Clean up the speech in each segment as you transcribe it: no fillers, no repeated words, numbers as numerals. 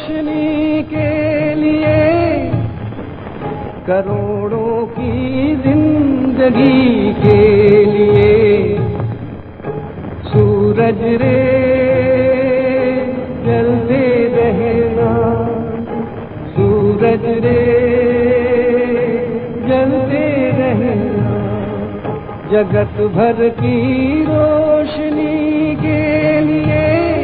रोशनी के लिए, करोड़ों की जिंदगी के लिए। सूरज रे जलते रहना, सूरज रे जलते रहना। जगत भर की रोशनी के लिए,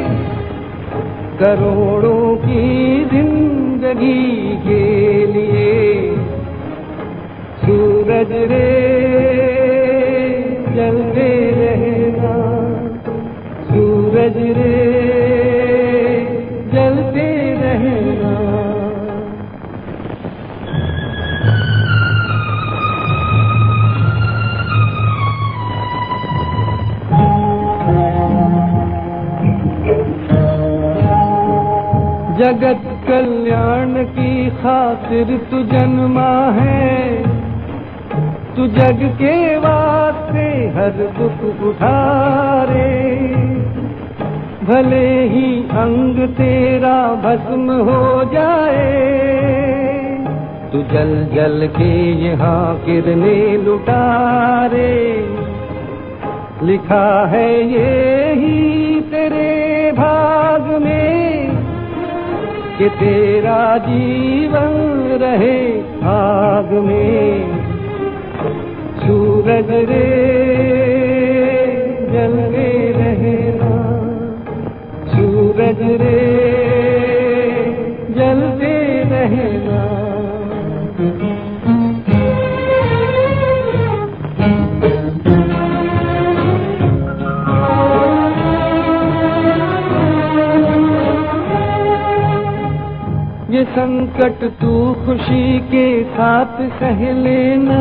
करोड़ों की जिंदगी के लिए। सूरज रे जलते रहना, सूरज रे जलते रहना। जगत कल्याण की खातिर तू जन्मा है, तू जग के वास्ते हर दुख उठारे। भले ही अंग तेरा भस्म हो जाए, तू जल जल के यहाँ किरणें लुटारे। लिखा है ये ही तेरे भाग में कि तेरा जीवन रहे आग में। सूरज रे जलते रहना, सूरज रे जलते रहना। ये संकट तू खुशी के साथ सह लेना,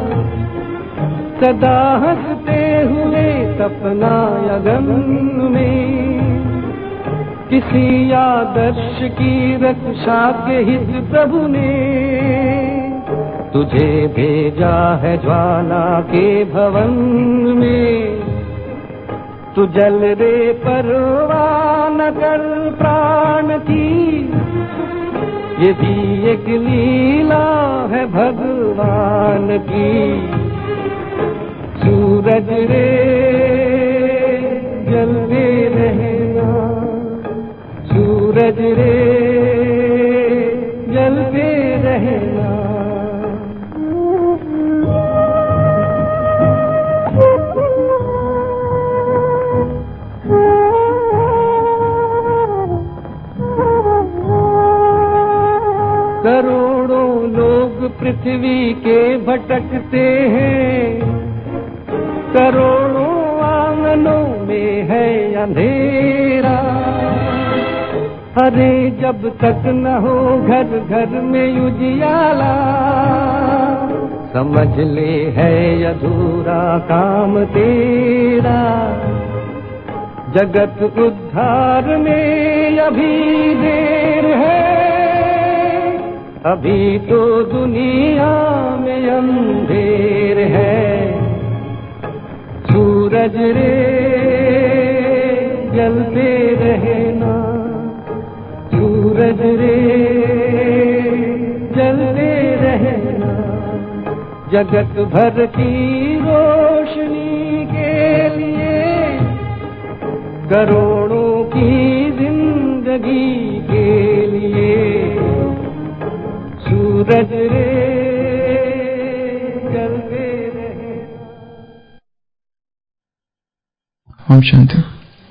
सदा हंसते हुए सपना अगन में। किसी आदर्श की रक्षा के हित प्रभु ने तुझे भेजा है ज्वाला के भवन में। तू जल रे परवाह न कर प्राण की, ये भी एक लीला है भगवान की। सूरज रे जलते रहना, सूरज रे जलते रहना। करोड़ों लोग पृथ्वी के भटकते हैं, करोड़ों आंगनों में है अंधेरा। अरे जब तक न हो घर घर में उजियाला, समझ ले है अधूरा काम तेरा। जगत उद्धार में अभी देर है, अभी तो दुनिया में अंधेर है। सूरज रे जलते रहना, सूरज रे जलते रहना। जगत भर की रोशनी के लिए, करोड़ों की जिंदगी के लिए। सूरज रे जलते रहना। ओम शांति।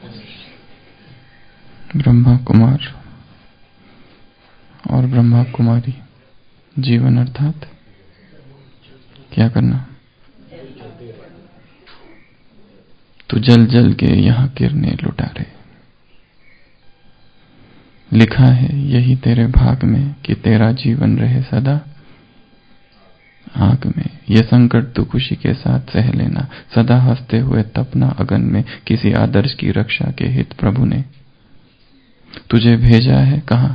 ब्रह्मा कुमार और ब्रह्मा कुमारी जीवन अर्थात क्या करना? तू जल जल के यहाँ किरणें लुटा रहे। लिखा है यही तेरे भाग में कि तेरा जीवन रहे सदा आग में। ये संकट तू खुशी के साथ सह लेना, सदा हंसते हुए तपना अगन में। किसी आदर्श की रक्षा के हित प्रभु ने तुझे भेजा है कहाँ?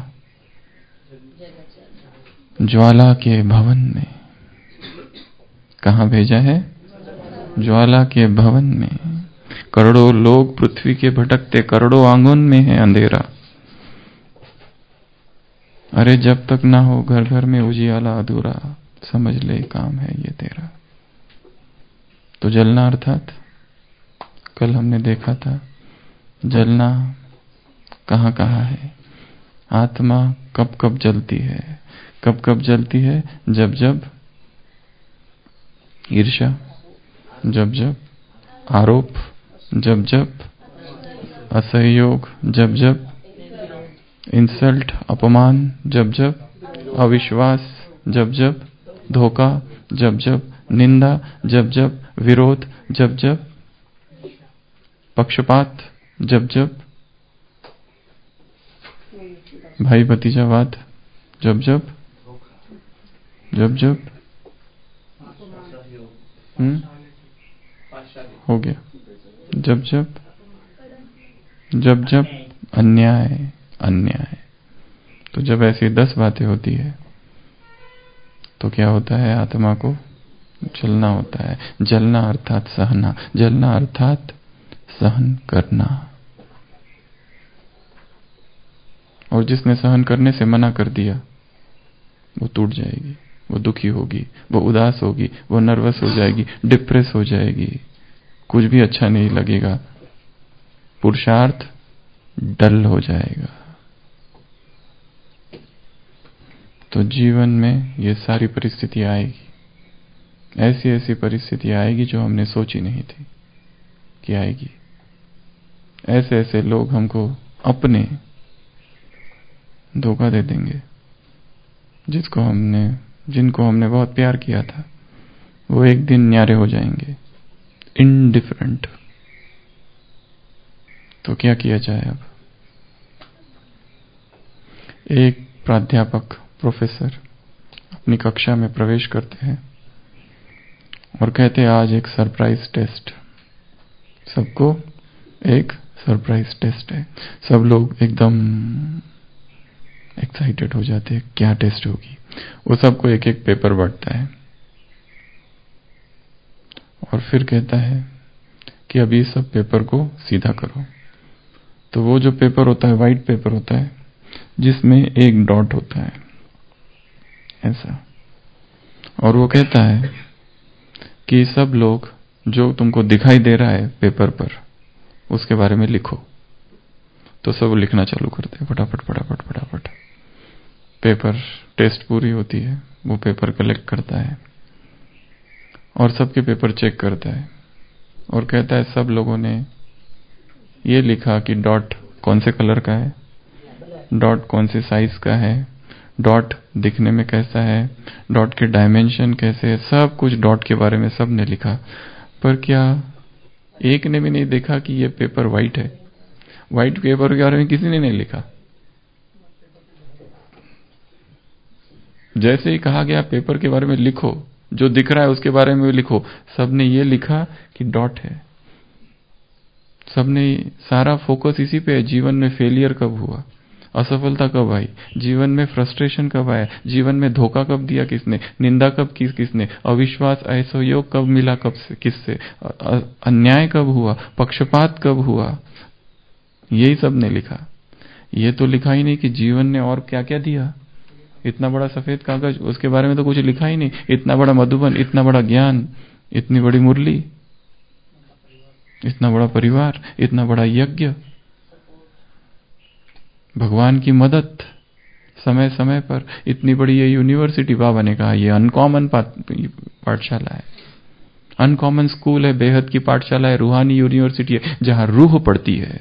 ज्वाला के भवन में। कहाँ भेजा है? ज्वाला के भवन में। करोड़ों लोग पृथ्वी के भटकते, करोड़ों आंगन में है अंधेरा। अरे जब तक ना हो घर घर में उजियाला अधूरा, समझ ले काम है ये तेरा। तो जलना अर्थात कल हमने देखा था, जलना कहाँ कहाँ है। आत्मा कब कब जलती है, कब कब जलती है? जब जब ईर्ष्या, जब जब आरोप, जब जब असहयोग, जब जब इंसल्ट अपमान, जब जब अविश्वास, जब जब धोखा, जब जब निंदा, जब जब विरोध, जब जब पक्षपात, जब जब भाई भतीजावाद, जब जब जब जब हो गया, जब जब जब जब अन्याय अन्याय। तो जब ऐसी 10 बातें होती है तो क्या होता है? आत्मा को जलना होता है। जलना अर्थात सहना, जलना अर्थात सहन करना। और जिसने सहन करने से मना कर दिया वो टूट जाएगी, वो दुखी होगी, वो उदास होगी, वो नर्वस हो जाएगी, डिप्रेस हो जाएगी, कुछ भी अच्छा नहीं लगेगा, पुरुषार्थ डल हो जाएगा। तो जीवन में ये सारी परिस्थितियां आएगी, ऐसी ऐसी परिस्थितियां आएगी जो हमने सोची नहीं थी कि आएगी। ऐसे ऐसे लोग हमको अपने धोखा दे देंगे, जिनको हमने बहुत प्यार किया था, वो एक दिन न्यारे हो जाएंगे, इनडिफरेंट। तो क्या किया जाए अब? एक प्राध्यापक, प्रोफेसर अपनी कक्षा में प्रवेश करते हैं और कहते हैं आज एक सरप्राइज टेस्ट, सबको एक सरप्राइज टेस्ट है। सब लोग एकदम एक्साइटेड हो जाते हैं, क्या टेस्ट होगी। वो सबको एक एक पेपर बांटता है और फिर कहता है कि अभी सब पेपर को सीधा करो। तो वो जो पेपर होता है वाइट पेपर होता है जिसमें एक डॉट होता है ऐसा, और वो कहता है कि सब लोग जो तुमको दिखाई दे रहा है पेपर पर उसके बारे में लिखो। तो सब लिखना चालू करते हैं फटाफट फटाफट फटाफट। पेपर टेस्ट पूरी होती है, वो पेपर कलेक्ट करता है और सबके पेपर चेक करता है और कहता है सब लोगों ने ये लिखा कि डॉट कौन से कलर का है, डॉट कौन से साइज का है, डॉट दिखने में कैसा है, डॉट के डायमेंशन कैसे है, सब कुछ डॉट के बारे में सब ने लिखा। पर क्या एक ने भी नहीं देखा कि ये पेपर वाइट है? वाइट पेपर के बारे में किसी ने नहीं लिखा। जैसे ही कहा गया पेपर के बारे में लिखो, जो दिख रहा है उसके बारे में भी लिखो, सबने ये लिखा कि डॉट है। सबने सारा फोकस इसी पे है, जीवन में फेलियर कब हुआ, असफलता कब आई, जीवन में फ्रस्ट्रेशन कब आया, जीवन में धोखा कब दिया किसने, निंदा कब की किसने, अविश्वास असहयोग कब मिला कब से किससे, अन्याय कब हुआ, पक्षपात कब हुआ, यही सब ने लिखा। ये तो लिखा ही नहीं कि जीवन ने और क्या क्या दिया। इतना बड़ा सफेद कागज, उसके बारे में तो कुछ लिखा ही नहीं। इतना बड़ा मधुबन, इतना बड़ा ज्ञान, इतनी बड़ी मुरली, इतना बड़ा परिवार, इतना बड़ा यज्ञ, भगवान की मदद समय समय पर, इतनी बड़ी ये यूनिवर्सिटी, बाबा ने कहा ये अनकॉमन पाठशाला है, अनकॉमन स्कूल है, बेहद की पाठशाला है, रूहानी यूनिवर्सिटी है जहां रूह पढ़ती है।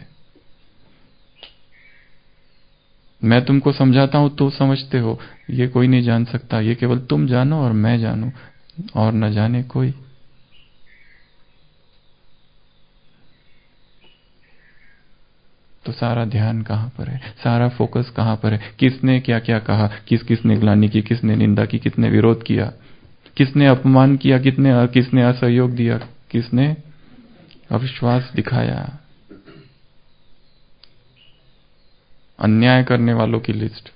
मैं तुमको समझाता हूं तो समझते हो, ये कोई नहीं जान सकता, ये केवल तुम जानो और मैं जानूं और न जाने कोई। तो सारा ध्यान कहां पर है, सारा फोकस कहां पर है, किसने क्या क्या कहा, किसने ग्लानि की, किसने निंदा की, किसने विरोध किया, किसने अपमान किया, किसने असहयोग दिया, किसने अविश्वास दिखाया। अन्याय करने वालों की लिस्ट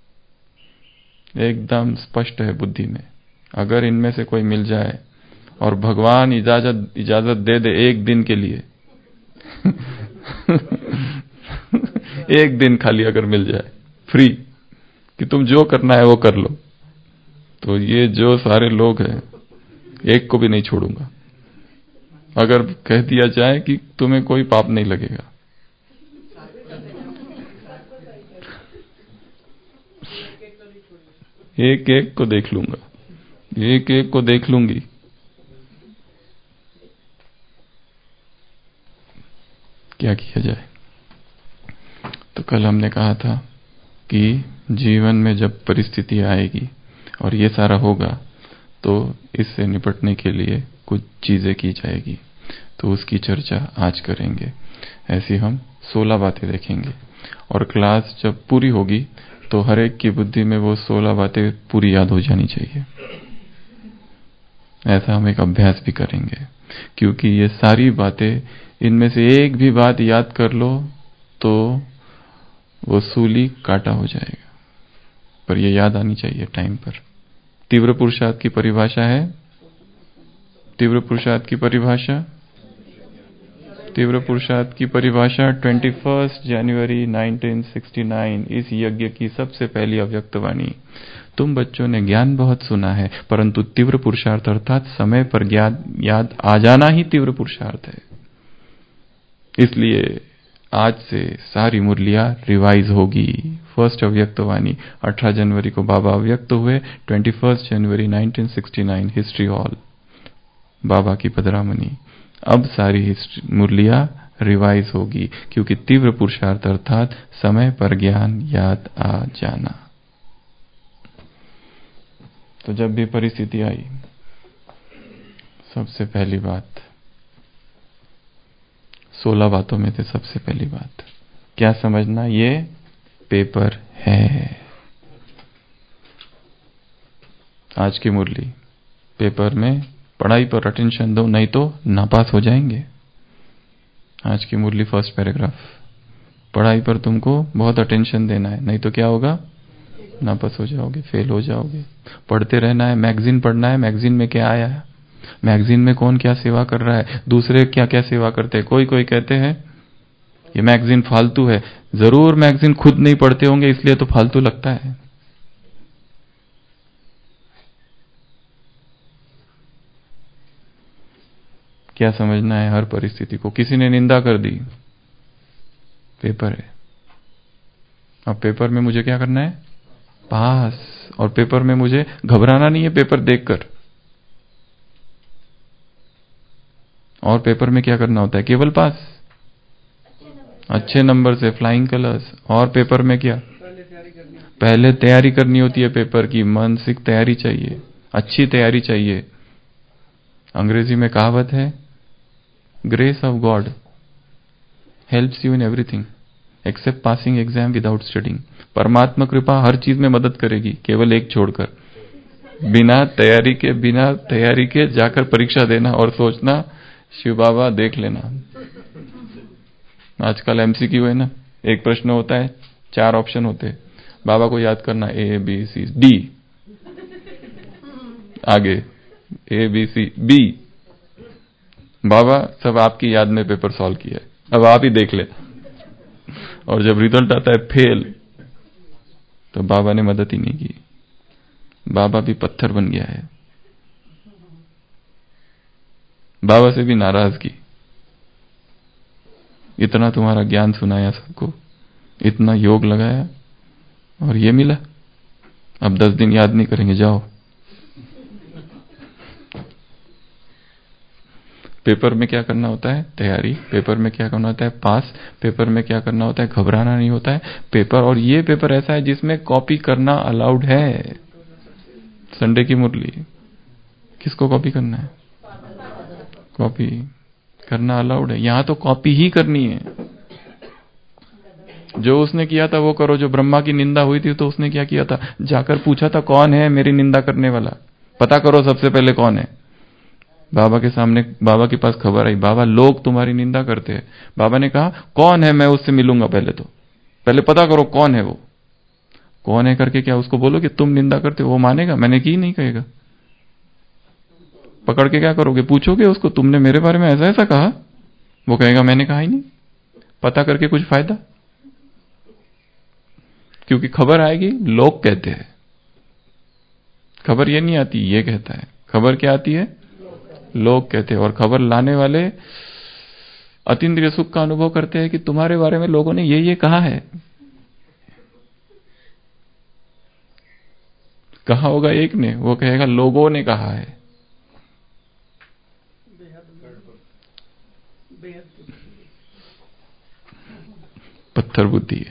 एकदम स्पष्ट है बुद्धि में। अगर इनमें से कोई मिल जाए और भगवान इजाजत दे दे एक दिन के लिए एक दिन खाली अगर मिल जाए फ्री, कि तुम जो करना है वो कर लो। तो ये जो सारे लोग हैं, एक को भी नहीं छोड़ूंगा। अगर कह दिया जाए कि तुम्हें कोई पाप नहीं लगेगा, एक एक को देख लूंगा, एक एक को देख लूंगी। क्या किया जाए? तो कल हमने कहा था कि जीवन में जब परिस्थिति आएगी और ये सारा होगा तो इससे निपटने के लिए कुछ चीजें की जाएगी। तो उसकी चर्चा आज करेंगे। ऐसी हम 16 बातें देखेंगे और क्लास जब पूरी होगी तो हर एक की बुद्धि में वो 16 बातें पूरी याद हो जानी चाहिए। ऐसा हम एक अभ्यास भी करेंगे, क्योंकि ये सारी बातें, इनमें से एक भी बात याद कर लो तो वो सूली काटा हो जाएगा, पर ये याद आनी चाहिए टाइम पर। तीव्र पुरुषार्थ की परिभाषा है, तीव्र पुरुषार्थ की परिभाषा, तीव्र पुरुषार्थ की परिभाषा 21 जनवरी 1969, इस यज्ञ की सबसे पहली अव्यक्तवाणी। तुम बच्चों ने ज्ञान बहुत सुना है, परंतु तीव्र पुरुषार्थ अर्थात समय पर ज्ञान याद आ जाना ही तीव्र पुरुषार्थ है। इसलिए आज से सारी मुरलियां रिवाइज होगी। फर्स्ट अव्यक्तवाणी 18 जनवरी को बाबा अव्यक्त हुए, 21 जनवरी 1969 हिस्ट्री हॉल, बाबा की पधरामनी। अब सारी मुरलियां रिवाइज होगी, क्योंकि तीव्र पुरुषार्थ अर्थात समय पर ज्ञान याद आ जाना। तो जब भी परिस्थिति आई, सबसे पहली बात, 16 बातों में से सबसे पहली बात क्या समझना, ये पेपर है। आज की मुरली, पेपर में पढ़ाई पर अटेंशन दो, नहीं तो नापास हो जाएंगे। आज की मुरली फर्स्ट पैराग्राफ, पढ़ाई पर तुमको बहुत अटेंशन देना है, नहीं तो क्या होगा, नापास हो जाओगे, फेल हो जाओगे। पढ़ते रहना है, मैगजीन पढ़ना है, मैगजीन में क्या आया है, मैगजीन में कौन क्या सेवा कर रहा है, दूसरे क्या क्या सेवा करते हैं। कोई कोई कहते हैं ये मैगजीन फालतू है। जरूर मैगजीन खुद नहीं पढ़ते होंगे, इसलिए तो फालतू लगता है। क्या समझना है हर परिस्थिति को। किसी ने निंदा कर दी, पेपर है। अब पेपर में मुझे क्या करना है, पास। और पेपर में मुझे घबराना नहीं है पेपर देखकर। और पेपर में क्या करना होता है, केवल पास, अच्छे नंबर से, फ्लाइंग कलर्स। और पेपर में क्या, पहले तैयारी करनी होती है पेपर की, मानसिक तैयारी चाहिए, अच्छी तैयारी चाहिए। अंग्रेजी में कहावत है, grace of God helps you in everything except passing exam without studying. परमात्मा कृपा हर चीज में मदद करेगी, केवल एक छोड़कर। बिना तैयारी के जाकर परीक्षा देना और सोचना शिव बाबा देख लेना। आजकल एमसीक्यू है ना, एक प्रश्न होता है, 4 ऑप्शन होते हैं, बाबा को याद करना, ए बी सी डी, आगे ए बी सी बी। बाबा सब आपकी याद में पेपर सॉल्व किया है, अब आप ही देख ले। और जब रिजल्ट आता है फेल, तो बाबा ने मदद ही नहीं की, बाबा भी पत्थर बन गया है। बाबा से भी नाराजगी, इतना तुम्हारा ज्ञान सुनाया सबको, इतना योग लगाया और ये मिला, अब 10 दिन याद नहीं करेंगे, जाओ। पेपर में क्या करना होता है, तैयारी। पेपर में क्या करना होता है, पास। पेपर में क्या करना होता है, घबराना नहीं होता है पेपर। और ये पेपर ऐसा है जिसमें कॉपी करना अलाउड है। संडे की मुरली, किसको कॉपी करना है, कॉपी करना अलाउड है। यहां तो कॉपी ही करनी है। जो उसने किया था वो करो। जो ब्रह्मा की निंदा हुई थी तो उसने क्या किया था, जाकर पूछा था कौन है मेरी निंदा करने वाला, पता करो सबसे पहले कौन है। बाबा के सामने, बाबा के पास खबर आई, बाबा लोग तुम्हारी निंदा करते हैं। बाबा ने कहा कौन है, मैं उससे मिलूंगा। पहले पता करो कौन है वो। कौन है करके क्या उसको बोलो कि तुम निंदा करते हो, वो मानेगा, मैंने की नहीं कहेगा। पकड़ के क्या करोगे, पूछोगे उसको तुमने मेरे बारे में ऐसा ऐसा कहा, वो कहेगा मैंने कहा ही नहीं। पता करके कुछ फायदा। क्योंकि खबर आएगी, लोग कहते हैं। खबर ये नहीं आती ये कहता है, खबर क्या आती है? लोग कहते हैं। और खबर लाने वाले अतीन्द्रिय सुख का अनुभव करते हैं कि तुम्हारे बारे में लोगों ने ये कहा है। कहा होगा एक ने, वो कहेगा लोगों ने कहा है। पत्थर बुद्धि है।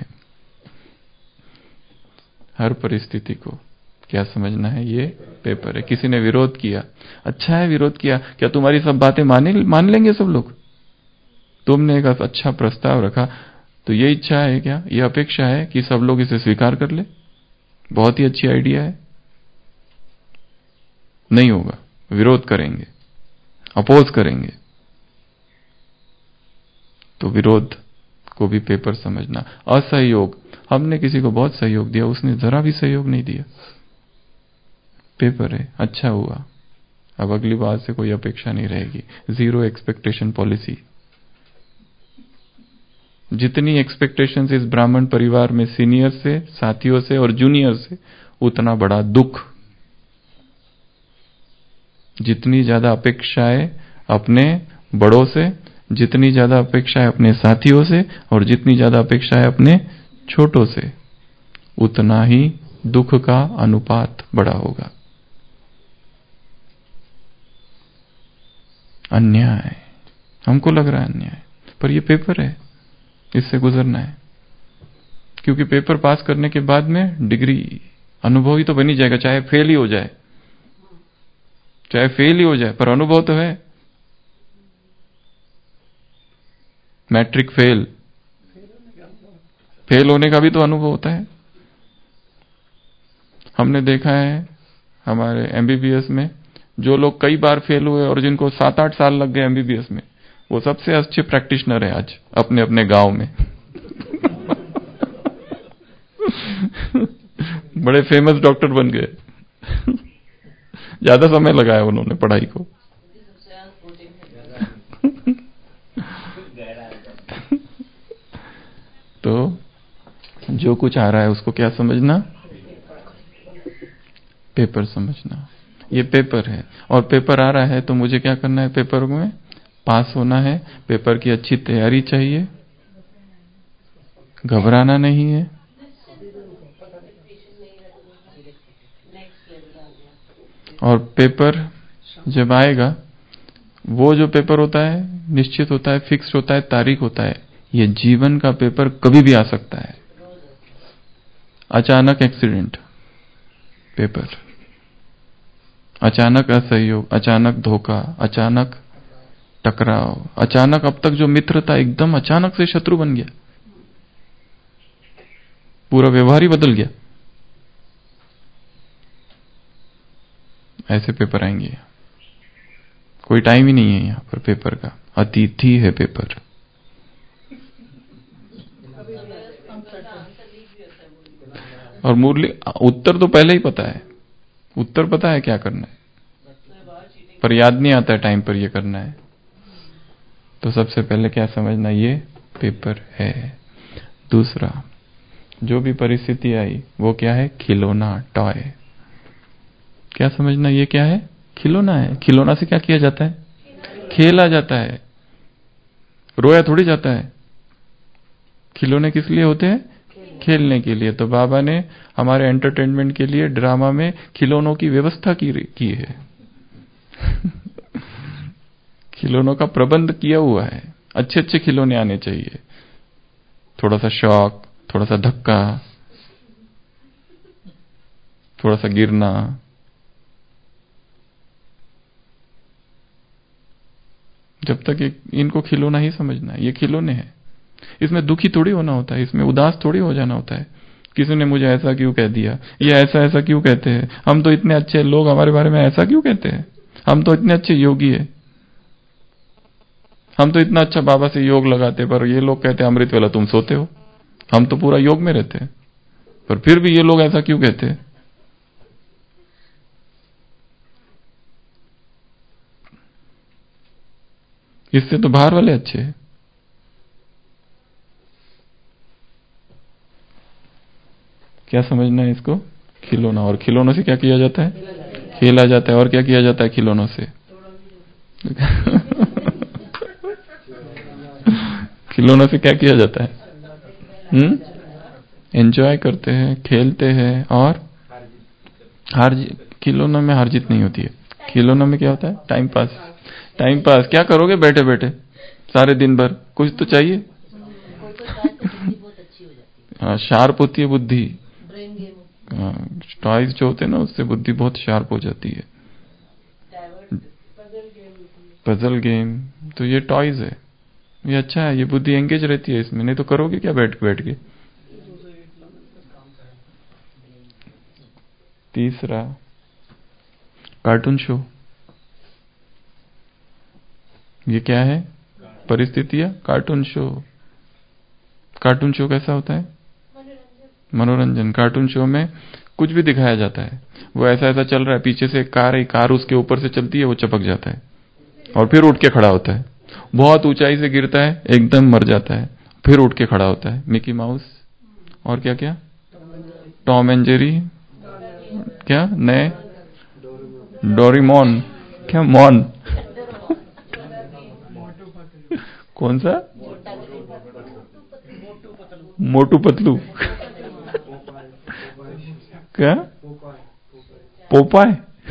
हर परिस्थिति को क्या समझना है? ये पेपर है। किसी ने विरोध किया, अच्छा है विरोध किया, क्या तुम्हारी सब बातें मान लेंगे सब लोग? तुमने एक अच्छा प्रस्ताव रखा, तो ये इच्छा है क्या, ये अपेक्षा है कि सब लोग इसे स्वीकार कर ले? बहुत ही अच्छी आइडिया है। नहीं होगा, विरोध करेंगे, अपोज करेंगे। तो विरोध को भी पेपर समझना। असहयोग, हमने किसी को बहुत सहयोग दिया, उसने जरा भी सहयोग नहीं दिया, पेपर है, अच्छा हुआ, अब अगली बार से कोई अपेक्षा नहीं रहेगी। Zero expectation policy. जितनी एक्सपेक्टेशंस इस ब्राह्मण परिवार में सीनियर से, साथियों से और जूनियर से, उतना बड़ा दुख। जितनी ज्यादा अपेक्षाएं अपने बड़ों से, जितनी ज्यादा अपेक्षाएं अपने साथियों से और जितनी ज्यादा अपेक्षाएं अपने छोटों से, उतना ही दुख का अनुपात बड़ा होगा। अन्याय, हमको लग रहा है अन्याय, पर ये पेपर है, इससे गुजरना है। क्योंकि पेपर पास करने के बाद में डिग्री, अनुभव ही तो बनी जाएगा, चाहे फेल ही हो जाए, चाहे फेल ही हो जाए, पर अनुभव तो है। मैट्रिक फेल, फेल होने का भी तो अनुभव होता है। हमने देखा है हमारे एमबीबीएस में, जो लोग कई बार फेल हुए और जिनको 7-8 साल लग गए एमबीबीएस में, वो सबसे अच्छे प्रैक्टिशनर है आज अपने अपने गांव में। बड़े फेमस डॉक्टर बन गए। ज्यादा समय लगाया उन्होंने पढ़ाई को। तो जो कुछ आ रहा है उसको क्या समझना? पेपर समझना। ये पेपर है और पेपर आ रहा है तो मुझे क्या करना है? पेपर में पास होना है। पेपर की अच्छी तैयारी चाहिए, घबराना नहीं है। और पेपर जब आएगा, वो जो पेपर होता है निश्चित होता है, फिक्स होता है, तारीख होता है। ये जीवन का पेपर कभी भी आ सकता है। अचानक एक्सीडेंट पेपर, अचानक असहयोग, अचानक धोखा, अचानक टकराव, अचानक अब तक जो मित्र था एकदम अचानक से शत्रु बन गया, पूरा व्यवहार ही बदल गया। ऐसे पेपर आएंगे। कोई टाइम ही नहीं है यहां पर पेपर का, अतिथि है पेपर। और मुरली उत्तर तो पहले ही पता है, उत्तर पता है क्या करना है, पर याद नहीं आता है टाइम पर ये करना है। तो सबसे पहले क्या समझना, ये पेपर है। दूसरा, जो भी परिस्थिति आई वो क्या है? खिलौना, टॉय। क्या समझना, ये क्या है? खिलौना है। खिलौना से क्या किया जाता है? खेला जाता है, रोया थोड़ी जाता है। खिलौने किस लिए होते हैं? खेलने के लिए। तो बाबा ने हमारे एंटरटेनमेंट के लिए ड्रामा में खिलौनों की व्यवस्था की है। खिलौनों का प्रबंध किया हुआ है। अच्छे अच्छे खिलौने आने चाहिए। थोड़ा सा शॉक, थोड़ा सा धक्का, थोड़ा सा गिरना। जब तक इनको खिलौना ही समझना है, ये खिलौने हैं। इसमें दुखी थोड़ी होना होता है, इसमें उदास थोड़ी हो जाना होता है। किसी ने मुझे ऐसा क्यों कह दिया, ये ऐसा ऐसा क्यों कहते हैं, हम तो इतने अच्छे लोग, हमारे बारे में ऐसा क्यों कहते हैं, हम तो इतने अच्छे योगी है, हम तो इतना अच्छा बाबा से योग लगाते, पर ये लोग कहते हैं अमृत वेला तुम सोते हो। हम तो पूरा योग में रहते हैं, पर फिर भी ये लोग ऐसा क्यों कहते हैं। इससे तो बाहर वाले अच्छे हैं। क्या समझना है इसको? खिलौना। और खिलौनों से क्या किया जाता है? खेला जाता है। और क्या किया जाता है खिलौनों से? खिलौनों से क्या किया जाता है? एंजॉय करते हैं, खेलते हैं। और खिलौनों में हार जीत नहीं होती है। खिलौनों में क्या होता है? Time pass. टाइम पास क्या करोगे बैठे बैठे सारे दिन भर? कुछ तो चाहिए। हाँ, शार्प होती है बुद्धि। टॉयज जो होते हैं ना, उससे बुद्धि बहुत शार्प हो जाती है। पजल गेम तो ये टॉयज है, ये अच्छा है, ये बुद्धि एंगेज रहती है इसमें। नहीं तो करोगे क्या बैठ बैठ के? तीसरा, कार्टून शो। ये क्या है? परिस्थितियां। Cartoon show. कार्टून शो कैसा होता है? मनोरंजन। कार्टून शो में कुछ भी दिखाया जाता है। वो ऐसा ऐसा चल रहा है, पीछे से एक कार है, कार उसके ऊपर से चलती है, वो चपक जाता है और फिर उठ के खड़ा होता है। बहुत ऊंचाई से गिरता है, एकदम मर जाता है, फिर उठ के खड़ा होता है। Mickey Mouse. और क्या क्या? Tom and Jerry. क्या नए? डोरेमोन। क्या मॉन? कौन सा? मोटू पतलू। क्या? पोपाय।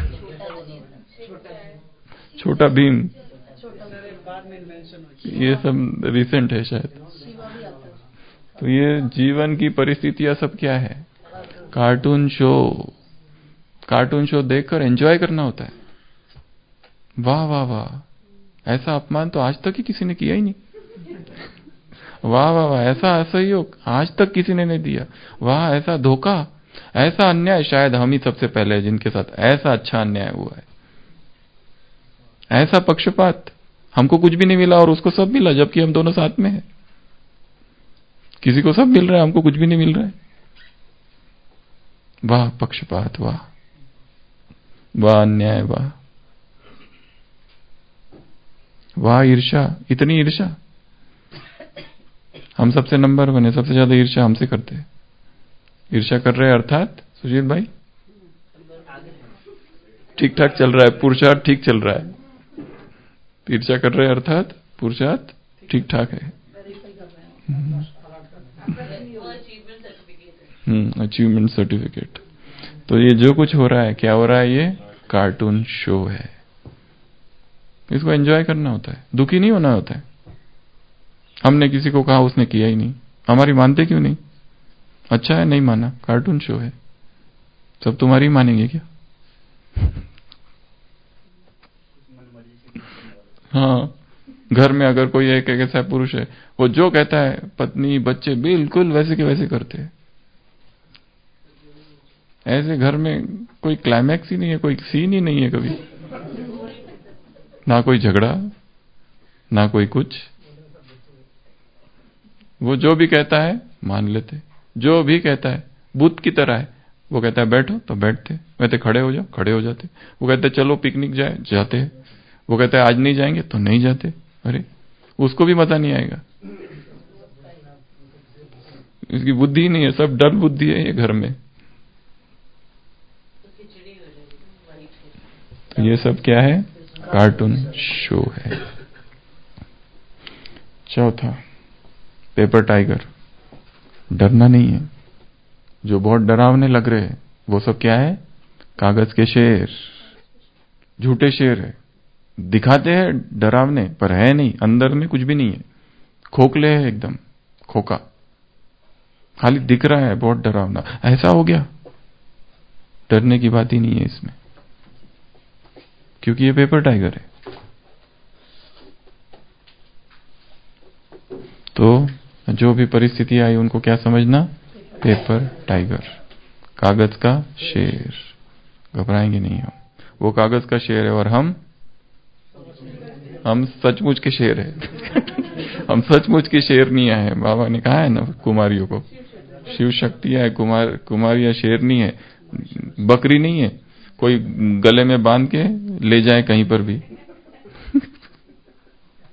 छोटा भीम। ये सब रिसेंट है शायद। तो ये जीवन की परिस्थितियां सब क्या है? Cartoon show. कार्टून शो देखकर एंजॉय करना होता है। वाह वाह वाह, ऐसा अपमान तो आज तक ही किसी ने किया ही नहीं। वाह वाह वाह, ऐसा असहयोग आज तक किसी ने नहीं दिया। वाह, ऐसा धोखा, ऐसा अन्याय शायद हम ही सबसे पहले हैं जिनके साथ ऐसा अच्छा अन्याय हुआ है। ऐसा पक्षपात, हमको कुछ भी नहीं मिला और उसको सब मिला, जबकि हम दोनों साथ में हैं। किसी को सब मिल रहा है, हमको कुछ भी नहीं मिल रहा है। वाह पक्षपात, वाह वाह अन्याय, वाह वाह ईर्ष्या, इतनी ईर्ष्या। हम सबसे नंबर वन है, सबसे ज्यादा ईर्ष्या हमसे करते हैं। ईर्ष्या कर रहे हैं अर्थात सुजीत भाई ठीक ठाक चल रहा है, पुरुषार्थ ठीक चल रहा है। ईर्ष्या कर रहे हैं अर्थात पुरुषार्थ ठीक ठाक है। Achievement certificate. तो ये जो कुछ हो रहा है, क्या हो रहा है? ये कार्टून शो है। इसको एंजॉय करना होता है, दुखी नहीं होना होता है। हमने किसी को कहा, उसने किया ही नहीं, हमारी मानते क्यों नहीं? अच्छा है, नहीं माना, कार्टून शो है, सब तुम्हारी मानेंगे क्या? हाँ, घर में अगर कोई एक ऐसा पुरुष है, वो जो कहता है पत्नी बच्चे बिल्कुल वैसे के वैसे करते हैं। ऐसे घर में कोई क्लाइमैक्स ही नहीं है, कोई सीन ही नहीं है कभी, ना कोई झगड़ा ना कोई कुछ। वो जो भी कहता है मान लेते, जो भी कहता है बुत की तरह है। वो कहता है बैठो तो बैठते, कहते खड़े हो जाओ खड़े हो जाते। वो कहते चलो पिकनिक जाए जाते हैं। वो कहता है आज नहीं जाएंगे तो नहीं जाते। अरे उसको भी मजा नहीं आएगा, इसकी बुद्धि ही नहीं है, सब डर बुद्धि है ये घर में। तो ये सब क्या है? कार्टून शो है। चौथा, पेपर टाइगर। डरना नहीं है, जो बहुत डरावने लग रहे हैं वो सब क्या है? कागज के शेर, झूठे शेर है। दिखाते हैं डरावने पर है नहीं, अंदर में कुछ भी नहीं है, खोखले है एकदम, खोखा, खाली दिख रहा है बहुत डरावना। ऐसा हो गया, डरने की बात ही नहीं है इसमें, क्योंकि ये पेपर टाइगर है। तो जो भी परिस्थिति आई उनको क्या समझना? पेपर टाइगर, कागज का शेर। घबराएंगे नहीं हम, वो कागज का शेर है और हम सचमुच के शेर है। हम सचमुच की शेरनियां हैं। बाबा ने कहा है ना कुमारियों को, शिव शक्ति है, कुमारियां शेरनी है, बकरी नहीं है कोई गले में बांध के ले जाए कहीं पर भी।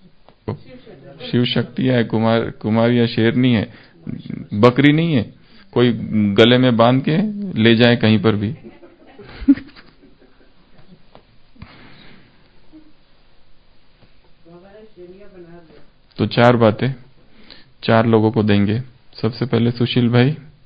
शिव शक्ति है, कुमारियां शेरनी है, बकरी नहीं है कोई गले में बांध के ले जाए कहीं पर भी। तो 4 बातें 4 लोगों को देंगे। सबसे पहले सुशील भाई,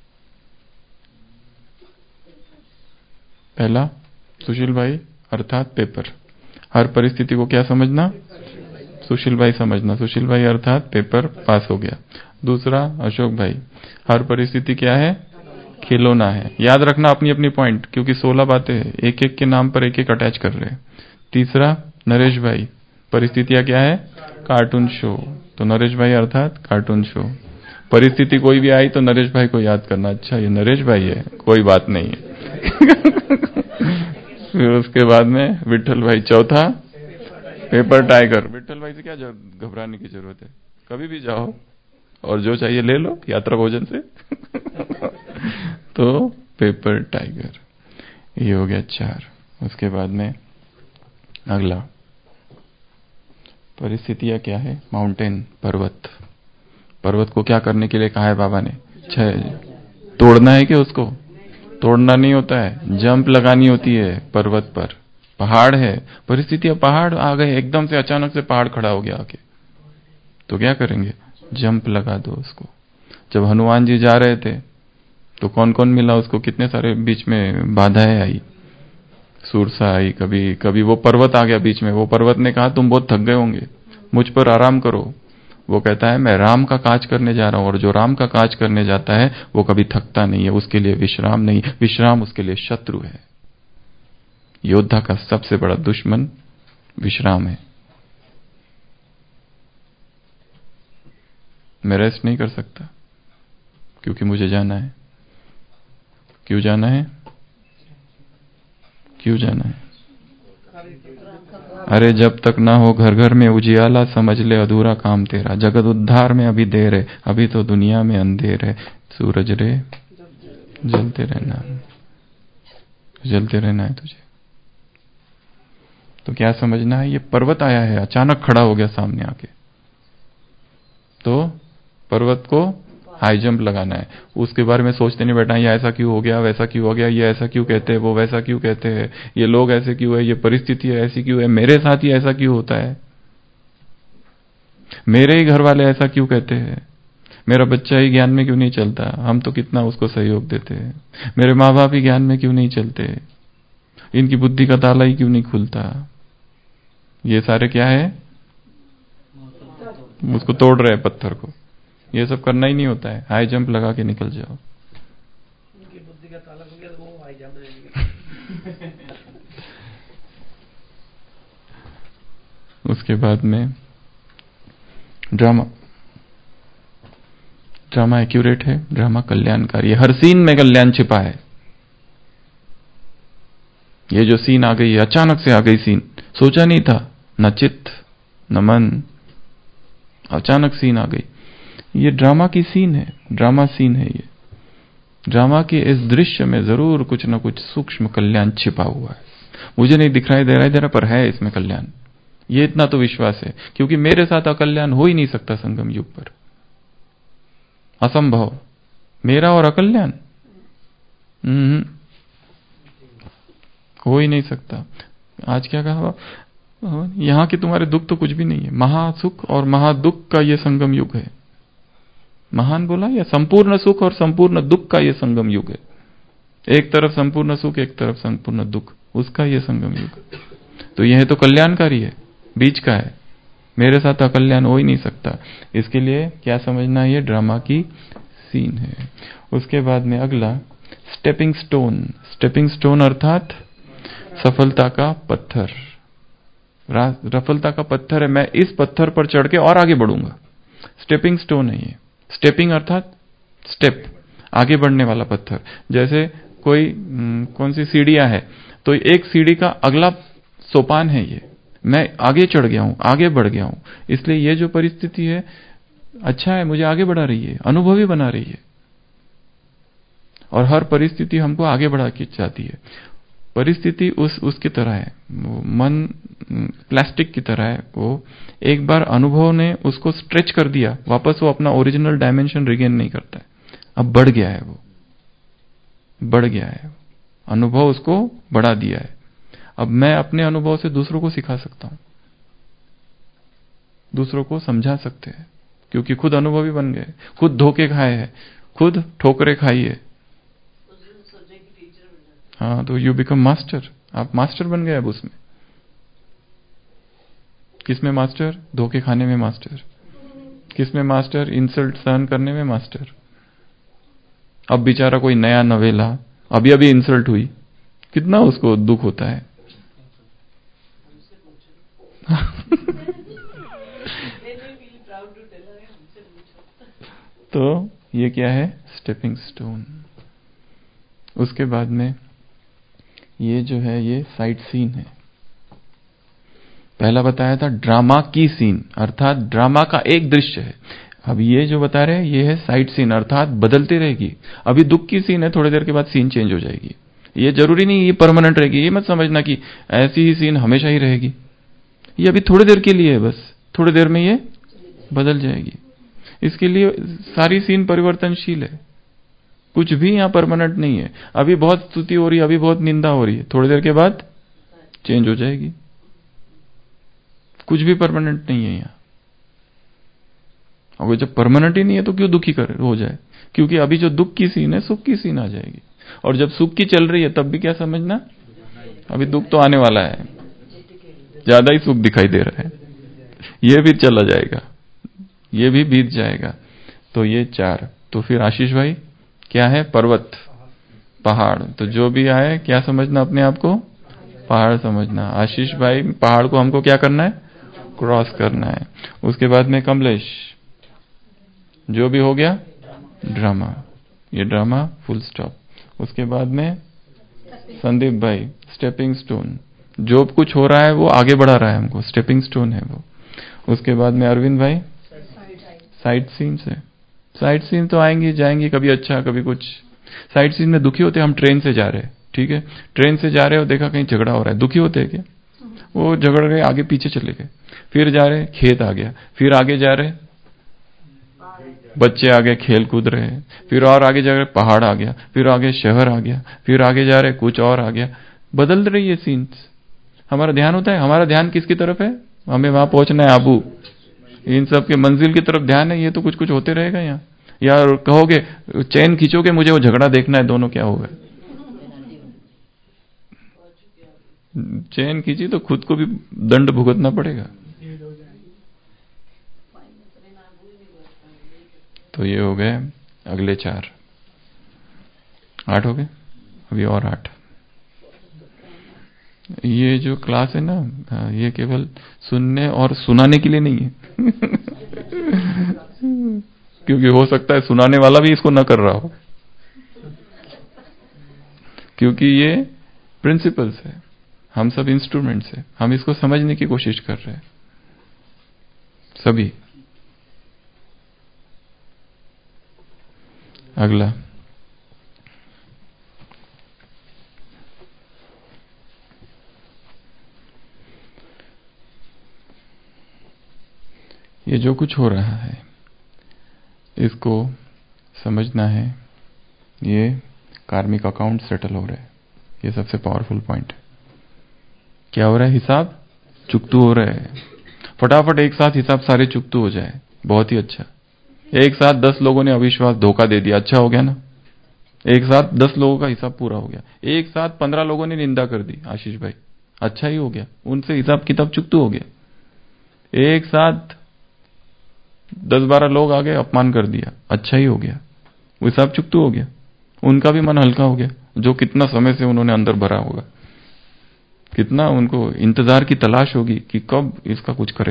पहला सुशील भाई अर्थात पेपर। हर परिस्थिति को क्या समझना? सुशील भाई समझना। सुशील भाई अर्थात पेपर पास हो गया। दूसरा अशोक भाई, हर परिस्थिति क्या है? खिलौना है। याद रखना अपनी अपनी पॉइंट, क्योंकि 16 बातें हैं, एक एक के नाम पर एक एक अटैच कर रहे हैं। तीसरा नरेश भाई, परिस्थितियां क्या है? Cartoon show. तो नरेश भाई अर्थात कार्टून शो। परिस्थिति कोई भी आई तो नरेश भाई को याद करना, अच्छा ये नरेश भाई है, कोई बात नहीं है। फिर उसके बाद में विठल भाई, चौथा पेपर टाइगर। विठल भाई से क्या घबराने की जरूरत है, कभी भी जाओ और जो चाहिए ले लो यात्रा भोजन से। तो पेपर टाइगर, ये हो गया 4। उसके बाद में अगला परिस्थितियां क्या है? माउंटेन, पर्वत। पर्वत को क्या करने के लिए कहा है बाबा ने? तोड़ना है कि उसको तोड़ना नहीं होता है, जंप लगानी होती है पर्वत पर। पहाड़ है, परिस्थितियां पहाड़ आ गए, एकदम से अचानक से पहाड़ खड़ा हो गया आके, तो क्या करेंगे? जंप लगा दो उसको। जब हनुमान जी जा रहे थे तो कौन कौन मिला उसको? कितने सारे बीच में बाधाएं आई, सुरसा आई, कभी कभी वो पर्वत आ गया बीच में। वो पर्वत ने कहा तुम बहुत थक गए होंगे, मुझ पर आराम करो। वो कहता है मैं राम का काज करने जा रहा हूं, और जो राम का काज करने जाता है वो कभी थकता नहीं है, उसके लिए विश्राम नहीं, विश्राम उसके लिए शत्रु है। योद्धा का सबसे बड़ा दुश्मन विश्राम है। मैं रेस्ट नहीं कर सकता क्योंकि मुझे जाना है। क्यों जाना है? क्यों जाना है? अरे जब तक ना हो घर घर में उजियाला, समझ ले अधूरा काम तेरा। जगत उद्धार में अभी देर है, अभी तो दुनिया में अंधेर है। सूरज रे जलते रहना, जलते रहना है तुझे। तो क्या समझना है? ये पर्वत आया है, अचानक खड़ा हो गया सामने आके, तो पर्वत को हाई जंप लगाना है। उसके बारे में सोचते नहीं बैठा ये ऐसा क्यों हो गया, वैसा क्यों हो गया, ये ऐसा क्यों कहते हैं, वो वैसा क्यों कहते हैं, ये लोग ऐसे क्यों है, ये परिस्थिति ऐसी क्यों है, मेरे साथ ही ऐसा क्यों होता है, मेरे ही घर वाले ऐसा क्यों कहते हैं, मेरा बच्चा ही ज्ञान में क्यों नहीं चलता, हम तो कितना उसको सहयोग देते हैं, मेरे माँ बाप ही ज्ञान में क्यों नहीं चलते, इनकी बुद्धि का ताला ही क्यों नहीं खुलता। ये सारे क्या है? उसको तोड़ रहे हैं पत्थर को। ये सब करना ही नहीं होता है, हाई जंप लगा के निकल जाओ। उनकी बुद्धि का ताला खुल गया तो वो हाई जंप ले लेंगे। उसके बाद में ड्रामा। ड्रामा एक्यूरेट है, ड्रामा कल्याणकारी है, हर सीन में कल्याण छिपा है। ये जो सीन आ गई, अचानक से आ गई सीन, सोचा नहीं था, न चित्त न मन, अचानक सीन आ गई। ये ड्रामा की सीन है, ड्रामा सीन है ये। ड्रामा के इस दृश्य में जरूर कुछ न कुछ सूक्ष्म कल्याण छिपा हुआ है। मुझे नहीं दिखाई दे रहा है, पर है इसमें कल्याण। ये इतना तो विश्वास है, क्योंकि मेरे साथ अकल्याण हो ही नहीं सकता संगम युग पर, असंभव। मेरा और अकल्याण हो ही नहीं सकता। आज क्या कहा? यहां के तुम्हारे दुख तो कुछ भी नहीं है, महासुख और महादुख का ये संगम युग है। महान बोला या संपूर्ण सुख और संपूर्ण दुख का ये संगम युग है। एक तरफ संपूर्ण सुख, एक तरफ संपूर्ण दुख, उसका ये संगम युग। तो यह तो कल्याणकारी है, बीच का है। मेरे साथ अकल्याण हो ही नहीं सकता। इसके लिए क्या समझना, ये ड्रामा की सीन है। उसके बाद में अगला स्टेपिंग स्टोन। स्टेपिंग स्टोन अर्थात सफलता का पत्थर। सफलता का पत्थर है, मैं इस पत्थर पर चढ़ के और आगे बढ़ूंगा। स्टेपिंग स्टोन है ये। स्टेपिंग अर्थात स्टेप, आगे बढ़ने वाला पत्थर। जैसे कोई कौन सी सीढ़ियां है, तो एक सीढ़ी का अगला सोपान है ये, मैं आगे चढ़ गया हूं, आगे बढ़ गया हूं। इसलिए ये जो परिस्थिति है अच्छा है, मुझे आगे बढ़ा रही है, अनुभवी बना रही है। और हर परिस्थिति हमको आगे बढ़ा के जाती है। परिस्थिति उसकी तरह है, मन प्लास्टिक की तरह है। वो एक बार अनुभव ने उसको स्ट्रेच कर दिया, वापस वो अपना ओरिजिनल डायमेंशन रिगेन नहीं करता है, अब बढ़ गया है वो। बढ़ गया है, अनुभव उसको बढ़ा दिया है। अब मैं अपने अनुभव से दूसरों को सिखा सकता हूं, दूसरों को समझा सकते हैं, क्योंकि खुद अनुभवी बन गए, खुद धोखे खाए हैं, खुद ठोकरे खाई है। हाँ, तो यू बिकम मास्टर, आप मास्टर बन गए अब उसमें। किसमें मास्टर? धोखे खाने में मास्टर। किसमें मास्टर? इंसल्ट सहन करने में मास्टर। अब बेचारा कोई नया नवेला, अभी अभी इंसल्ट हुई, कितना उसको दुख होता है। तो ये क्या है? Stepping stone. उसके बाद में ये जो है ये साइड सीन है। पहला बताया था ड्रामा की सीन, अर्थात ड्रामा का एक दृश्य है। अब ये जो बता रहे हैं ये है साइड सीन, अर्थात बदलती रहेगी। अभी दुख की सीन है, थोड़ी देर के बाद सीन चेंज हो जाएगी। ये जरूरी नहीं ये परमानेंट रहेगी, ये मत समझना कि ऐसी ही सीन हमेशा ही रहेगी। ये अभी थोड़ी देर के लिए है, बस थोड़ी देर में ये बदल जाएगी। इसके लिए सारी सीन परिवर्तनशील है, कुछ भी यहां परमानेंट नहीं है। अभी बहुत स्तुति हो रही है, अभी बहुत निंदा हो रही है, थोड़ी देर के बाद चेंज हो जाएगी। कुछ भी परमानेंट नहीं है यहाँ। अगर जब परमानेंट ही नहीं है तो क्यों दुखी कर हो जाए? क्योंकि अभी जो दुख की सीन है सुख की सीन आ जाएगी। और जब सुख की चल रही है तब भी क्या समझना, अभी दुख तो आने वाला है, ज्यादा ही सुख दिखाई दे रहा है, ये भी चला जाएगा, ये भी बीत जाएगा। तो ये चार। तो फिर आशीष भाई क्या है? पर्वत, पहाड़। तो जो भी आए क्या समझना अपने आप को? पहाड़ समझना। आशीष भाई पहाड़ को हमको क्या करना है? क्रॉस करना है। उसके बाद में कमलेश, जो भी हो गया ड्रामा, ये ड्रामा फुल स्टॉप। उसके बाद में संदीप भाई स्टेपिंग स्टोन, जो कुछ हो रहा है वो आगे बढ़ा रहा है हमको, स्टेपिंग स्टोन है वो। उसके बाद में अरविंद भाई साइड सीन से, साइड सीन तो आएंगी जाएंगी, कभी अच्छा कभी कुछ। साइड सीन में दुखी होते, हम ट्रेन से जा रहे हैं, ठीक है, ट्रेन से जा रहे हो, देखा कहीं झगड़ा हो रहा है, दुखी होते हैं क्या? वो झगड़ गए, आगे पीछे चले गए। फिर जा रहे, खेत आ गया, फिर आगे जा रहे, बच्चे आगे खेल कूद रहे हैं, फिर और आगे जा रहे पहाड़ आ गया, फिर आगे शहर आ गया, फिर आगे जा रहे कुछ और आ गया। बदल रही है सीन्स। हमारा ध्यान होता है, हमारा ध्यान किसकी तरफ है? हमें वहां पहुंचना है आबू, इन सब के मंजिल की तरफ ध्यान है। ये तो कुछ कुछ होते रहेगा यहाँ। या कहोगे चैन खींचोगे, मुझे वो झगड़ा देखना है, दोनों क्या होगा? चैन खींची तो खुद को भी दंड भुगतना पड़ेगा। तो ये हो गए अगले 4, 8 हो गए, अभी और 8। ये जो क्लास है ना, ये केवल सुनने और सुनाने के लिए नहीं है। क्योंकि हो सकता है सुनाने वाला भी इसको न कर रहा हो, क्योंकि ये प्रिंसिपल्स है, हम सब इंस्ट्रूमेंट्स है, हम इसको समझने की कोशिश कर रहे हैं सभी। अगला ये जो कुछ हो रहा है इसको समझना है। ये कार्मिक अकाउंट सेटल हो रहे हैं, ये सबसे पावरफुल पॉइंट है। क्या हो रहा है? हिसाब चुकतू हो रहा है। फटाफट एक साथ हिसाब सारे चुकतू हो जाए, बहुत ही अच्छा। एक साथ 10 लोगों ने अविश्वास धोखा दे दिया, अच्छा हो गया ना। एक साथ 10 लोगों का हिसाब पूरा हो गया। एक साथ 15 लोगों ने निंदा कर दी, आशीष भाई अच्छा ही हो गया, उनसे हिसाब किताब चुकतू हो गया। एक साथ 10-12 लोग आ गए, अपमान कर दिया, अच्छा ही हो गया, वो हिसाब चुकतू हो गया। उनका भी मन हल्का हो गया, जो कितना समय से उन्होंने अंदर भरा होगा, कितना उनको इंतजार की तलाश होगी कि कब इसका कुछ करे।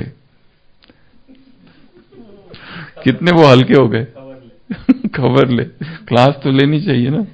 कितने वो हल्के हो गए। खबर ले, क्लास तो लेनी चाहिए ना।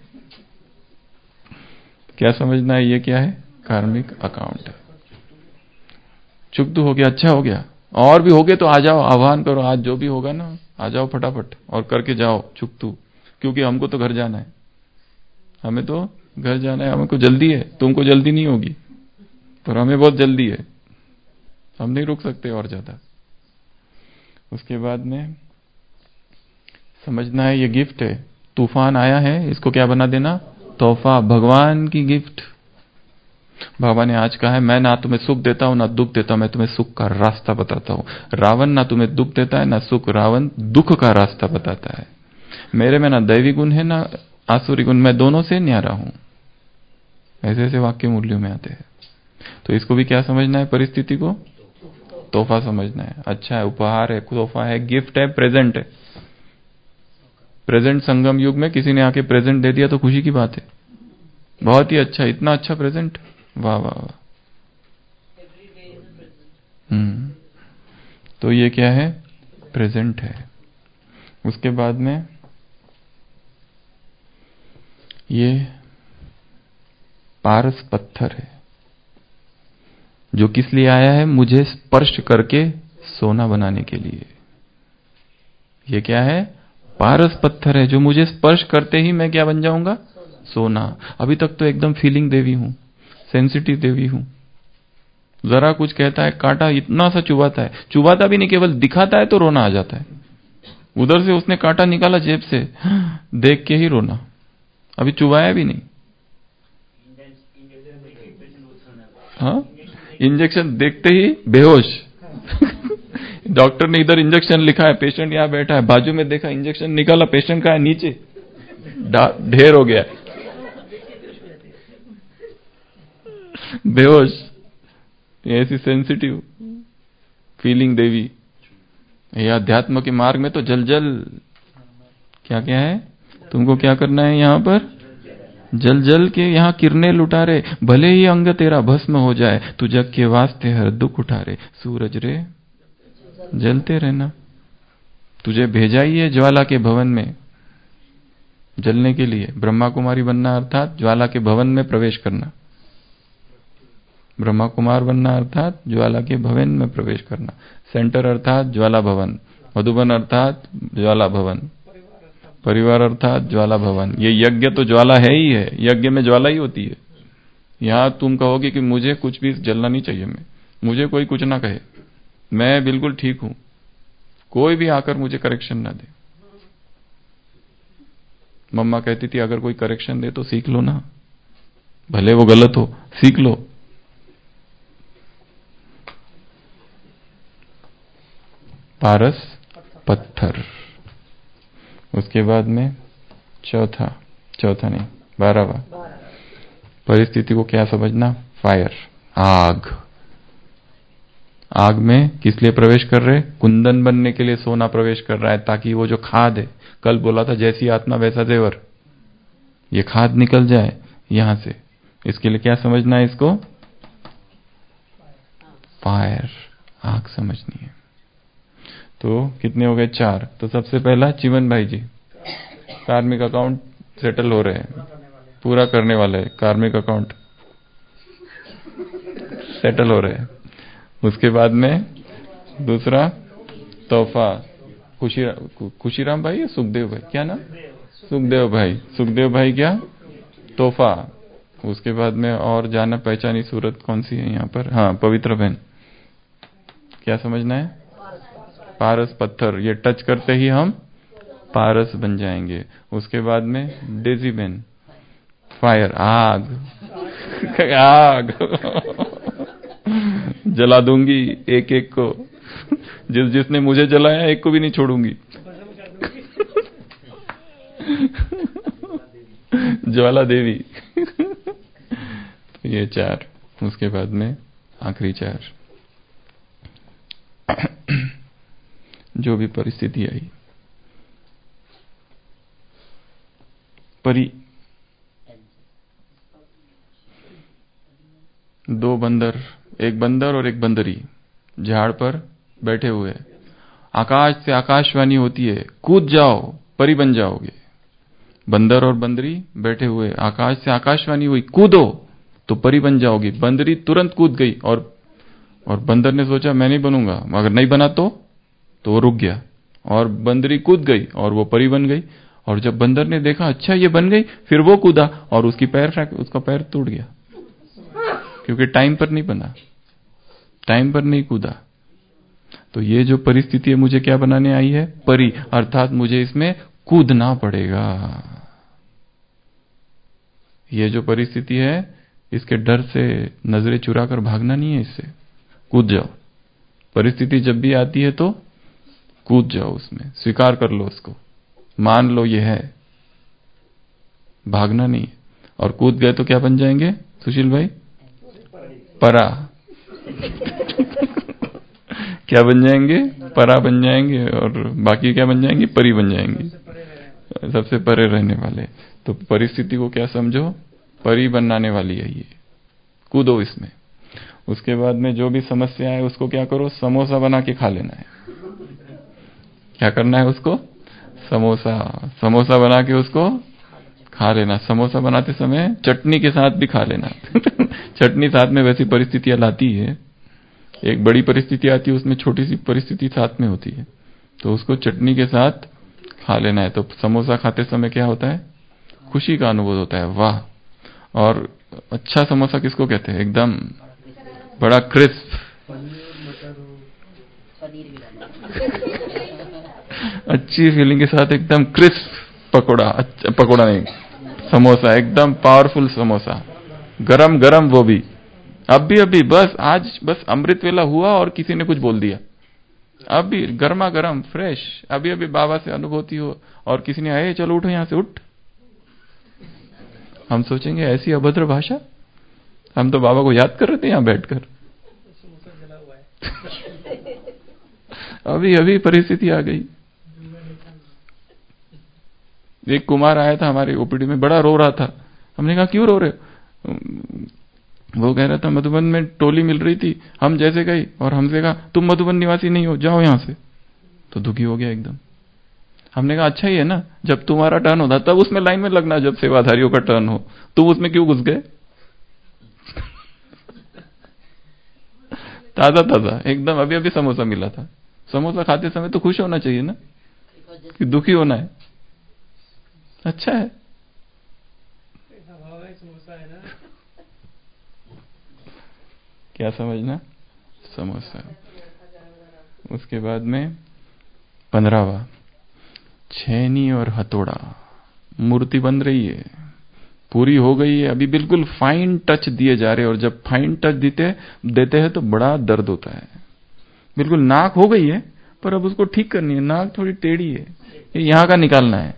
क्या समझना है? ये क्या है? कार्मिक अकाउंट है। चुकतू हो गया, अच्छा हो गया। और भी हो गए तो आ जाओ, आह्वान करो, आज जो भी होगा ना आ जाओ फटाफट और करके जाओ चुकतू, क्योंकि हमको तो घर जाना है, हमें तो घर जाना है, हमको जल्दी है। तुमको जल्दी नहीं होगी पर हमें बहुत जल्दी है, हम नहीं रुक सकते और ज्यादा। उसके बाद में समझना है ये गिफ्ट है, तूफान आया है, इसको क्या बना देना? तोहफा, भगवान की गिफ्ट। भगवान ने आज कहा है मैं ना तुम्हें सुख देता हूं ना दुख देता हूं, मैं तुम्हें सुख का रास्ता बताता हूं। रावण ना तुम्हें दुख देता है ना सुख, रावण दुख का रास्ता बताता है। मेरे में ना दैवी गुण है ना आसुरी गुण, मैं दोनों से न्यारा हूं। ऐसे ऐसे वाक्य मूल्यों में आते हैं। तो इसको भी क्या समझना है, परिस्थिति को तोहफा समझना है। अच्छा है, उपहार है, तोहफा है, गिफ्ट है, प्रेजेंट है। प्रेजेंट संगम युग में किसी ने आके प्रेजेंट दे दिया तो खुशी की बात है, बहुत ही अच्छा, इतना अच्छा प्रेजेंट, वाह वाह वाह। तो ये क्या है, प्रेजेंट है। उसके बाद में ये पारस पत्थर है, जो किस लिए आया है, मुझे स्पर्श करके सोना बनाने के लिए। ये क्या है, पारस पत्थर है, जो मुझे स्पर्श करते ही मैं क्या बन जाऊंगा, सोना। अभी तक तो एकदम फीलिंग देवी हूं, सेंसिटिव देवी हूं। जरा कुछ कहता है, कांटा इतना सा चुभाता है, चुभाता भी नहीं, केवल दिखाता है तो रोना आ जाता है। उधर से उसने कांटा निकाला जेब से, देख के ही रोना, अभी चुभाया भी नहीं। हाँ, इंजेक्शन देखते ही बेहोश। डॉक्टर ने इधर इंजेक्शन लिखा है, पेशेंट यहां बैठा है, बाजू में देखा इंजेक्शन निकाला, पेशेंट का है नीचे, ढेर हो गया, बेहोश। ऐसी सेंसिटिव फीलिंग देवी। ये अध्यात्म के मार्ग में तो जल जल क्या क्या है, तुमको क्या करना है यहां पर, जल जल के यहाँ किरणें लुटा रे, भले ही अंग तेरा भस्म हो जाए, तू जग के वास्ते हर दुख उठा रे। सूरज रे जलते रहना, तुझे भेजा ही है ज्वाला के भवन में जलने के लिए। ब्रह्मा कुमारी बनना अर्थात ज्वाला के भवन में प्रवेश करना, ब्रह्मा कुमार बनना अर्थात ज्वाला के भवन में प्रवेश करना। सेंटर अर्थात ज्वाला भवन, मधुबन अर्थात ज्वाला भवन, परिवार अर्थात ज्वाला भवन। ये यज्ञ तो ज्वाला है ही है, यज्ञ में ज्वाला ही होती है। यहां तुम कहोगे कि मुझे कुछ भी जलना नहीं चाहिए, मुझे कोई कुछ ना कहे, मैं बिल्कुल ठीक हूं, कोई भी आकर मुझे करेक्शन ना दे। मम्मा कहती थी अगर कोई करेक्शन दे तो सीख लो ना, भले वो गलत हो, सीख लो। पारस पत्थर। उसके बाद में चौथा नहीं 12वां, परिस्थिति को क्या समझना, फायर, आग। आग में किस लिए प्रवेश कर रहे, कुंदन बनने के लिए सोना प्रवेश कर रहा है, ताकि वो जो खाद है, कल बोला था जैसी आत्मा वैसा जेवर, ये खाद निकल जाए यहां से। इसके लिए क्या समझना है इसको, फायर, आग समझनी है। तो कितने हो गए, 4। तो सबसे पहला चिमन भाई जी, कार्मिक अकाउंट सेटल हो रहे हैं, पूरा करने वाले हैं, कार्मिक अकाउंट सेटल हो रहे हैं। उसके बाद में दूसरा तोहफा, खुशीराम भाई या सुखदेव भाई, क्या नाम, सुखदेव भाई क्या, तोहफा। उसके बाद में और जाना पहचानी सूरत कौन सी है यहाँ पर, हाँ पवित्र बहन, क्या समझना है, पारस पत्थर, ये टच करते ही हम पारस बन जाएंगे। उसके बाद में डेजी बहन, फायर, आग, आग जला दूंगी एक एक को, जिसने मुझे जलाया एक को भी नहीं छोड़ूंगी। ज्वाला देवी। तो ये 4। उसके बाद में आखिरी 4, जो भी परिस्थिति आई, परी, 2 बंदर, एक बंदर और एक बंदरी झाड़ पर बैठे हुए, आकाश से आकाशवाणी होती है, कूद जाओ परी बन जाओगे। बंदर और बंदरी बैठे हुए, आकाश से आकाशवाणी हुई, कूदो तो परी बन जाओगी। बंदरी तुरंत कूद गई और बंदर ने सोचा मैं नहीं बनूंगा, अगर नहीं बना तो वो रुक गया, और बंदरी कूद गई और वो परी बन गई। और जब बंदर ने देखा अच्छा ये बन गई, फिर वो कूदा और उसका पैर टूट गया, क्योंकि टाइम पर नहीं बना, टाइम पर नहीं कूदा। तो ये जो परिस्थिति है मुझे क्या बनाने आई है, परी, अर्थात मुझे इसमें कूदना पड़ेगा। ये जो परिस्थिति है इसके डर से नजरें चुरा कर भागना नहीं है, इससे कूद जाओ। परिस्थिति जब भी आती है तो कूद जाओ, उसमें स्वीकार कर लो, उसको मान लो ये है, भागना नहीं। और कूद गए तो क्या बन जाएंगे सुशील भाई? परा। क्या बन जाएंगे? परा बन जाएंगे। और बाकी क्या बन जाएंगे? परी बन जाएंगी, सबसे परे रहने वाले। तो परिस्थिति को क्या समझो? परी बनाने वाली है ये, कूदो इसमें। उसके बाद में जो भी समस्या है उसको क्या करो? समोसा बना के खा लेना है। क्या करना है उसको? समोसा बना के उसको खा लेना। समोसा बनाते समय चटनी के साथ भी खा लेना। चटनी साथ में वैसी परिस्थितियां लाती है, एक बड़ी परिस्थिति आती है उसमें छोटी सी परिस्थिति साथ में होती है, तो उसको चटनी के साथ खा लेना है। तो समोसा खाते समय क्या होता है? खुशी का अनुभव होता है, वाह। और अच्छा समोसा किसको कहते हैं? एकदम बड़ा क्रिस्प, अच्छी फीलिंग के साथ एकदम क्रिस्प पकोड़ा, अच्छा पकोड़ा नहीं, समोसा, एकदम पावरफुल समोसा, गरम गरम, वो भी अभी बस आज बस अमृत वेला हुआ और किसी ने कुछ बोल दिया, अभी गर्मा गर्म फ्रेश, अभी बाबा से अनुभूति हो और किसी ने आए चलो उठो यहां से, उठ। हम सोचेंगे ऐसी अभद्र भाषा, हम तो बाबा को याद कर रहे थे यहां बैठकर। अभी परिस्थिति आ गई। एक कुमार आया था हमारे ओपीडी में, बड़ा रो रहा था। हमने कहा क्यों रो रहे हो? वो कह रहा था मधुबन में टोली मिल रही थी, हम जैसे गए और हमसे कहा तुम मधुबन निवासी नहीं हो, जाओ यहां से। तो दुखी हो गया एकदम। हमने कहा अच्छा ही है ना, जब तुम्हारा टर्न होता तब उसमें लाइन में लगना, जब सेवाधारियों का टर्न हो तुम उसमें क्यों घुस गए? ताजा एकदम अभी समोसा मिला था। समोसा खाते समय तो खुश होना चाहिए ना, कि दुखी होना है? अच्छा है। क्या समझना? समोसा। उसके बाद में 15वां, छेनी और हथौड़ा। मूर्ति बन रही है, पूरी हो गई है, अभी बिल्कुल फाइन टच दिए जा रहे हैं। और जब फाइन टच देते हैं तो बड़ा दर्द होता है। बिल्कुल नाक हो गई है पर अब उसको ठीक करनी है, नाक थोड़ी टेढ़ी है, ये यहां का निकालना है।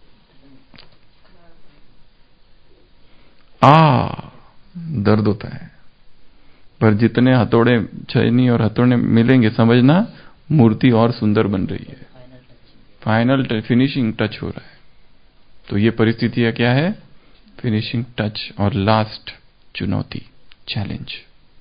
दर्द होता है। पर जितने हथौड़े, छेनी और हथौड़े मिलेंगे समझना मूर्ति और सुंदर बन रही है, फाइनल फिनिशिंग टच हो रहा है। तो ये परिस्थिति क्या है? फिनिशिंग टच और लास्ट चुनौती, चैलेंज।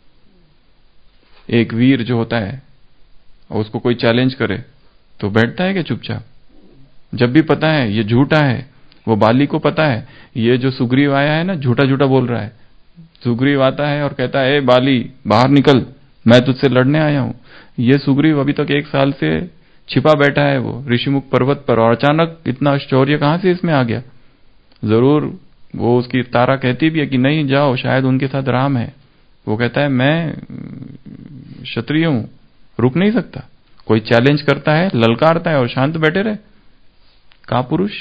एक वीर जो होता है और उसको कोई चैलेंज करे तो बैठता है क्या चुपचाप? जब भी पता है ये झूठा है, वो बाली को पता है ये जो सुग्रीव आया है ना झूठा झूठा बोल रहा है। सुग्रीव आता है और कहता है ए बाली बाहर निकल, मैं तुझसे लड़ने आया हूं। ये सुग्रीव अभी तक 1 साल से छिपा बैठा है वो ऋषिमुख पर्वत पर, और अचानक इतना शौर्य कहां से इसमें आ गया? जरूर वो उसकी तारा कहती भी है कि नहीं जाओ, शायद उनके साथ राम है। वो कहता है मैं क्षत्रिय हूं, रुक नहीं सकता। कोई चैलेंज करता है, ललकारता है और शांत बैठे रहे, का पुरुष?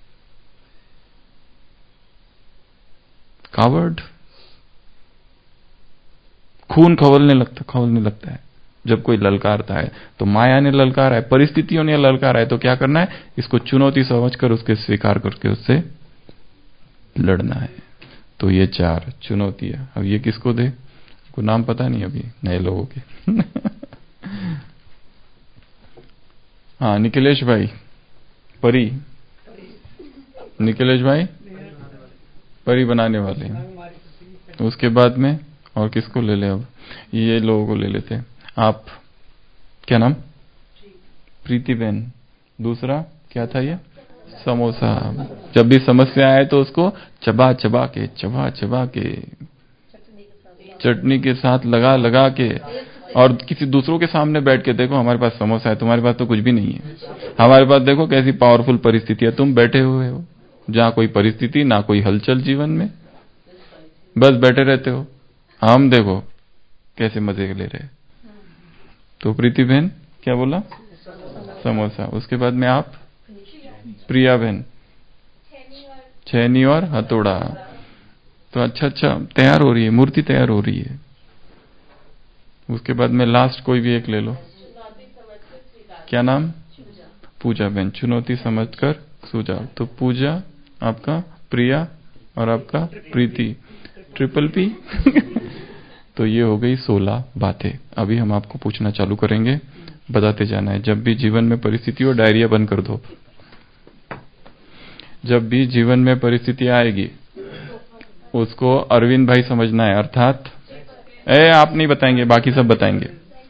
कावर्ड। खून खौलने लगता है जब कोई ललकारता है। तो माया ने ललकारा है, परिस्थितियों ने ललकारा है, तो क्या करना है? इसको चुनौती समझकर उसके स्वीकार करके उससे लड़ना है। तो ये 4 चुनौतियां। अब ये किसको दे? को नाम पता नहीं अभी नए लोगों के। हाँ निखिलेश भाई, परी, निखिलेश भाई परी बनाने वाले हैं। उसके बाद में और किसको ले ले? अब ये लोगों को ले लेते हैं। आप क्या नाम? प्रीति बहन। दूसरा क्या था ये? समोसा। जब भी समस्या आए तो उसको चबा चबा के चटनी के साथ लगा के, और किसी दूसरों के सामने बैठ के देखो हमारे पास समोसा है, तुम्हारे पास तो कुछ भी नहीं है। हमारे पास देखो कैसी पावरफुल परिस्थिति है, तुम बैठे हुए हो जहां कोई परिस्थिति ना कोई हलचल जीवन में, बस बैठे रहते हो। हम देखो कैसे मजे ले रहे। तो प्रीति बहन क्या बोला? समोसा। उसके बाद में आप प्रिया बहन, छेनी और हथौड़ा। तो अच्छा तैयार हो रही है, मूर्ति तैयार हो रही है। उसके बाद में लास्ट कोई भी एक ले लो। क्या नाम? पूजा बहन। चुनौती समझकर सुझाव। तो पूजा आपका, प्रिया और आपका प्रीति, ट्रिपल पी। तो ये हो गई 16 बातें। अभी हम आपको पूछना चालू करेंगे, बताते जाना है। जब भी जीवन में परिस्थिति हो, डायरिया बंद कर दो। जब भी जीवन में परिस्थिति आएगी उसको अरविंद भाई समझना है, अर्थात आप नहीं बताएंगे, बाकी सब बताएंगे।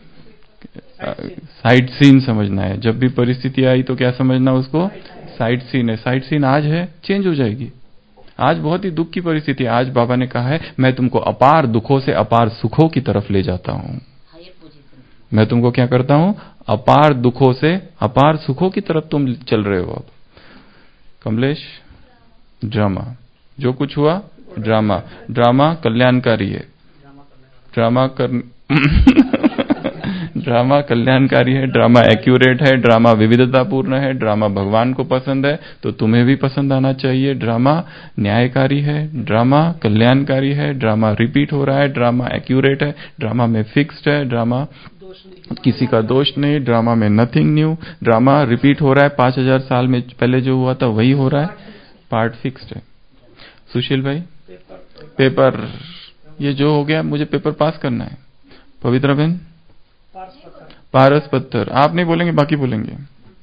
साइड सीन समझना है। जब भी परिस्थिति आई तो क्या समझना उसको? साइड सीन है। साइड सीन आज है, चेंज हो जाएगी। आज बहुत ही दुख की परिस्थिति है। आज बाबा ने कहा है मैं तुमको अपार दुखों से अपार सुखों की तरफ ले जाता हूं। मैं तुमको क्या करता हूं? अपार दुखों से अपार सुखों की तरफ तुम चल रहे हो। अब कमलेश, ड्रामा, जो कुछ हुआ ड्रामा। ड्रामा कल्याणकारी है। ड्रामा कल्याणकारी है, ड्रामा एक्यूरेट है, ड्रामा विविधतापूर्ण है, ड्रामा भगवान को पसंद है तो तुम्हें भी पसंद आना चाहिए। ड्रामा न्यायकारी है, ड्रामा कल्याणकारी है, ड्रामा रिपीट हो रहा है, ड्रामा एक्यूरेट है, ड्रामा में फिक्स्ड है, ड्रामा किसी का दोष नहीं, ड्रामा में नथिंग न्यू, ड्रामा रिपीट हो रहा है। 5000 साल में पहले जो हुआ था वही हो रहा है, पार्ट फिक्स्ड है। सुशील भाई, पेपर, ये जो हो गया मुझे पेपर पास करना है। पवित्र बहन, पारस पत्थर। आप नहीं बोलेंगे, बाकी बोलेंगे।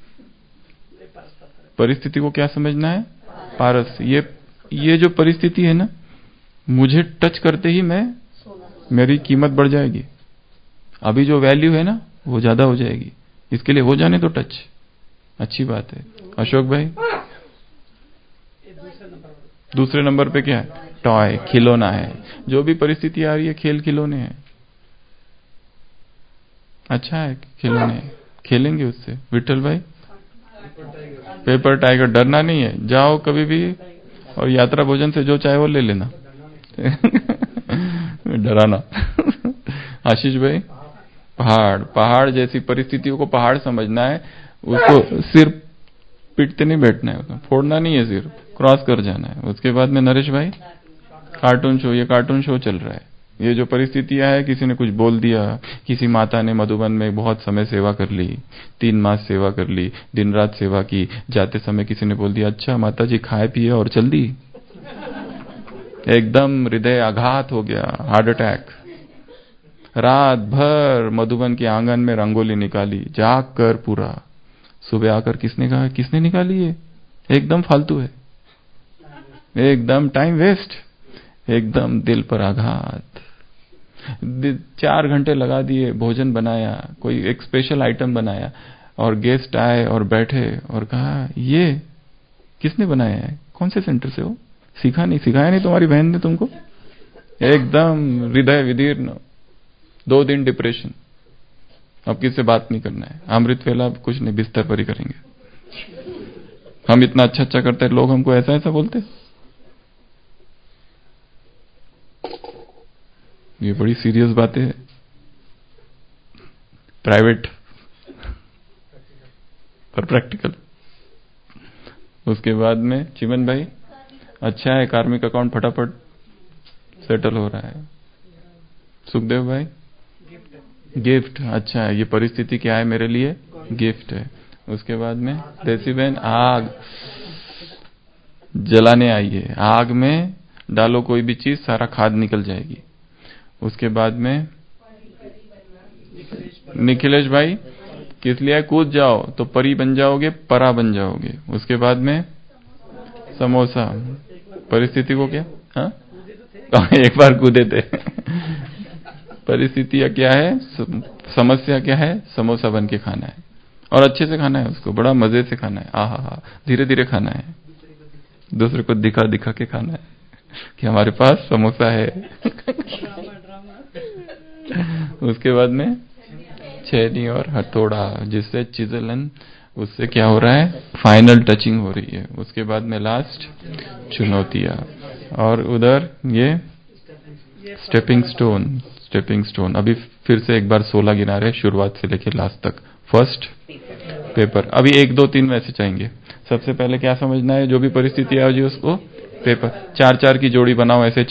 परिस्थिति को क्या समझना है? पारस। ये जो परिस्थिति है ना, मुझे टच करते ही मेरी कीमत बढ़ जाएगी। अभी जो वैल्यू है ना वो ज्यादा हो जाएगी। इसके लिए हो जाने तो टच, अच्छी बात है। अशोक भाई, दूसरे नंबर पे क्या है? टॉय, खिलौना है। जो भी परिस्थिति आ रही है, खेल खिलौने हैं। अच्छा है, खिलौने खेलेंगे उससे। विठल भाई, पेपर टाइगर, डरना नहीं है। जाओ कभी भी, और यात्रा भोजन से जो चाहे वो ले लेना। डराना। आशीष भाई, पहाड़ जैसी परिस्थितियों को पहाड़ समझना है। उसको सिर पीटते नहीं बैठना है, फोड़ना नहीं है, सिर क्रॉस कर जाना है। उसके बाद में नरेश भाई, कार्टून शो। ये कार्टून शो चल रहा है। ये जो परिस्थितियां है, किसी ने कुछ बोल दिया, किसी माता ने मधुबन में बहुत समय सेवा कर ली, 3 मास सेवा कर ली, दिन रात सेवा की। जाते समय किसी ने बोल दिया अच्छा माता जी खाए पिए और चल दी। एकदम हृदय आघात हो गया, हार्ट अटैक। रात भर मधुबन के आंगन में रंगोली निकाली, जाग कर पूरा। सुबह आकर किसने कहा, किसने निकाली? है एकदम फालतू है, एकदम टाइम वेस्ट, एकदम दिल पर आघात। 4 घंटे लगा दिए, भोजन बनाया, कोई एक स्पेशल आइटम बनाया, और गेस्ट आए और बैठे और कहा ये किसने बनाया है, कौन से सेंटर से हो? सिखाया नहीं तुम्हारी बहन ने तुमको? एकदम हृदय विदीर्ण, 2 दिन डिप्रेशन। अब किससे बात नहीं करना है, अमृत वेला कुछ नहीं, बिस्तर पर ही करेंगे। हम इतना अच्छा करते हैं, लोग हमको ऐसा बोलते। ये बड़ी सीरियस बातें है। प्राइवेट पर प्रैक्टिकल। उसके बाद में चिमन भाई, अच्छा है, कार्मिक अकाउंट फटाफट सेटल हो रहा है। सुखदेव भाई, गिफ्ट। अच्छा है, ये परिस्थिति क्या है मेरे लिए? गिफ्ट है। उसके बाद में देसी बहन, आग जलाने आई है। आग में डालो कोई भी चीज, सारा खाद निकल जाएगी। उसके बाद में निखिलेश भाई, किस लिए? कूद जाओ तो परी बन जाओगे, परा बन जाओगे। उसके बाद में समोसा। परिस्थिति को क्या? हाँ, एक बार कूदे थे। परिस्थिति क्या है? समस्या क्या है? समोसा बन के खाना है, और अच्छे से खाना है उसको, बड़ा मजे से खाना है। आहा, धीरे धीरे खाना है, दूसरे को दिखा दिखा के खाना है कि हमारे पास समोसा है। उसके बाद में छेनी और हथौड़ा, जिससे चिजलन, उससे क्या हो रहा है? फाइनल टचिंग हो रही है। उसके बाद में लास्ट चुनौतियां, और उधर ये स्टेपिंग स्टोन। अभी फिर से एक बार 16 गिना रहे, शुरुआत से लेकर लास्ट तक। First paper. अभी 1 2 3 वैसे चाहेंगे। सबसे पहले क्या समझना है? जो भी परिस्थिति आ जाए उसको पेपर 4-4 की जोड़ी बनाओ, ऐसे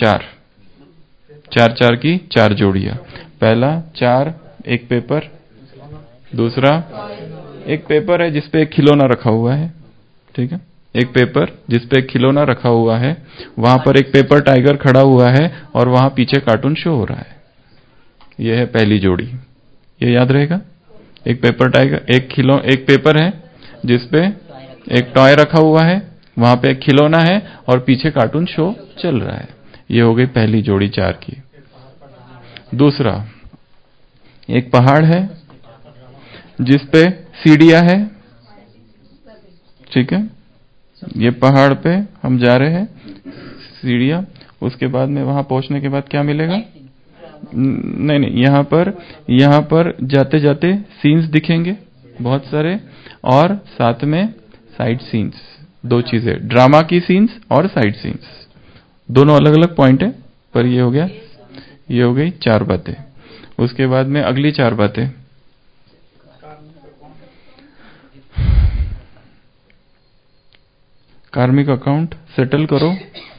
4 की 4 जोड़ियां। पहला 4 एक पेपर, दूसरा एक पेपर है जिसपे एक खिलौना रखा हुआ है, ठीक है, एक पेपर जिसपे एक खिलौना रखा हुआ है, वहां पर एक पेपर टाइगर खड़ा हुआ है और वहां पीछे कार्टून शो हो रहा है। यह है पहली जोड़ी, ये याद रहेगा। एक पेपर टाइगर, एक पेपर है जिसपे एक टॉय रखा हुआ है, वहां पे एक खिलौना है और पीछे कार्टून शो चल रहा है। ये हो गई पहली जोड़ी 4 की। दूसरा, एक पहाड़ है जिसपे सीढ़ियां है, ठीक है, ये पहाड़ पे हम जा रहे हैं, सीढ़ियां, उसके बाद में वहां पहुंचने के बाद क्या मिलेगा? नहीं, यहां पर जाते जाते सीन्स दिखेंगे बहुत सारे, और साथ में साइड सीन्स, 2 चीजें, ड्रामा की सीन्स और साइड सीन्स, दोनों अलग अलग पॉइंट है। पर ये हो गया, ये हो गई 4 बातें। उसके बाद में अगली 4 बातें, कार्मिक अकाउंट सेटल करो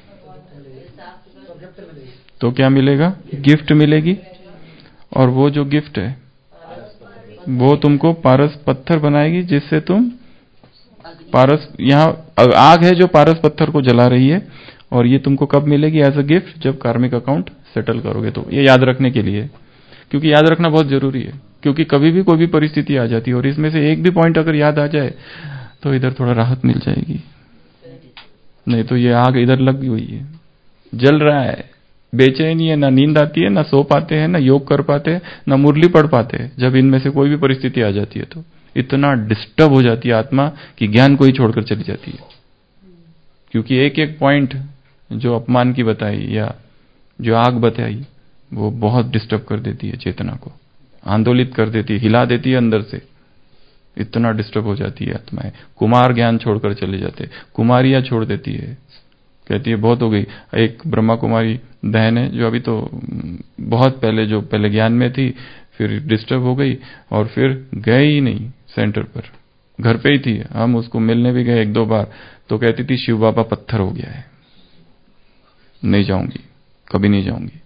तो क्या मिलेगा? गिफ्ट मिलेगी। और वो जो गिफ्ट है वो तुमको पारस पत्थर बनाएगी, जिससे तुम पारस, यहाँ आग है जो पारस पत्थर को जला रही है, और ये तुमको कब मिलेगी? एज अ गिफ्ट, जब कार्मिक अकाउंट सेटल करोगे। तो ये याद रखने के लिए, क्योंकि याद रखना बहुत जरूरी है, क्योंकि कभी भी कोई भी परिस्थिति आ जाती है और इसमें से एक भी पॉइंट अगर याद आ जाए तो इधर थोड़ा राहत मिल जाएगी। नहीं तो ये आग इधर लगी हुई है, जल रहा है, बेचैनी है, ना नींद आती है, ना सो पाते हैं, ना योग कर पाते हैं, ना मुरली पढ़ पाते हैं। जब इनमें से कोई भी परिस्थिति आ जाती है तो इतना डिस्टर्ब हो जाती है आत्मा कि ज्ञान को ही छोड़कर चली जाती है। क्योंकि एक एक पॉइंट जो अपमान की बताई या जो आग बताई, वो बहुत डिस्टर्ब कर देती है चेतना को, आंदोलित कर देती है, हिला देती है अंदर से। इतना डिस्टर्ब हो जाती है आत्माएं। कुमार ज्ञान छोड़कर चले जाते, कुमारियां छोड़ देती है, कहती है बहुत हो गई। एक ब्रह्मा कुमारी बहन है जो अभी तो बहुत पहले, जो पहले ज्ञान में थी, फिर डिस्टर्ब हो गई और फिर गए ही नहीं सेंटर पर, घर पे ही थी। हम उसको मिलने भी गए 1-2 बार, तो कहती थी शिव बाबा पत्थर हो गया है, नहीं जाऊंगी, कभी नहीं जाऊंगी।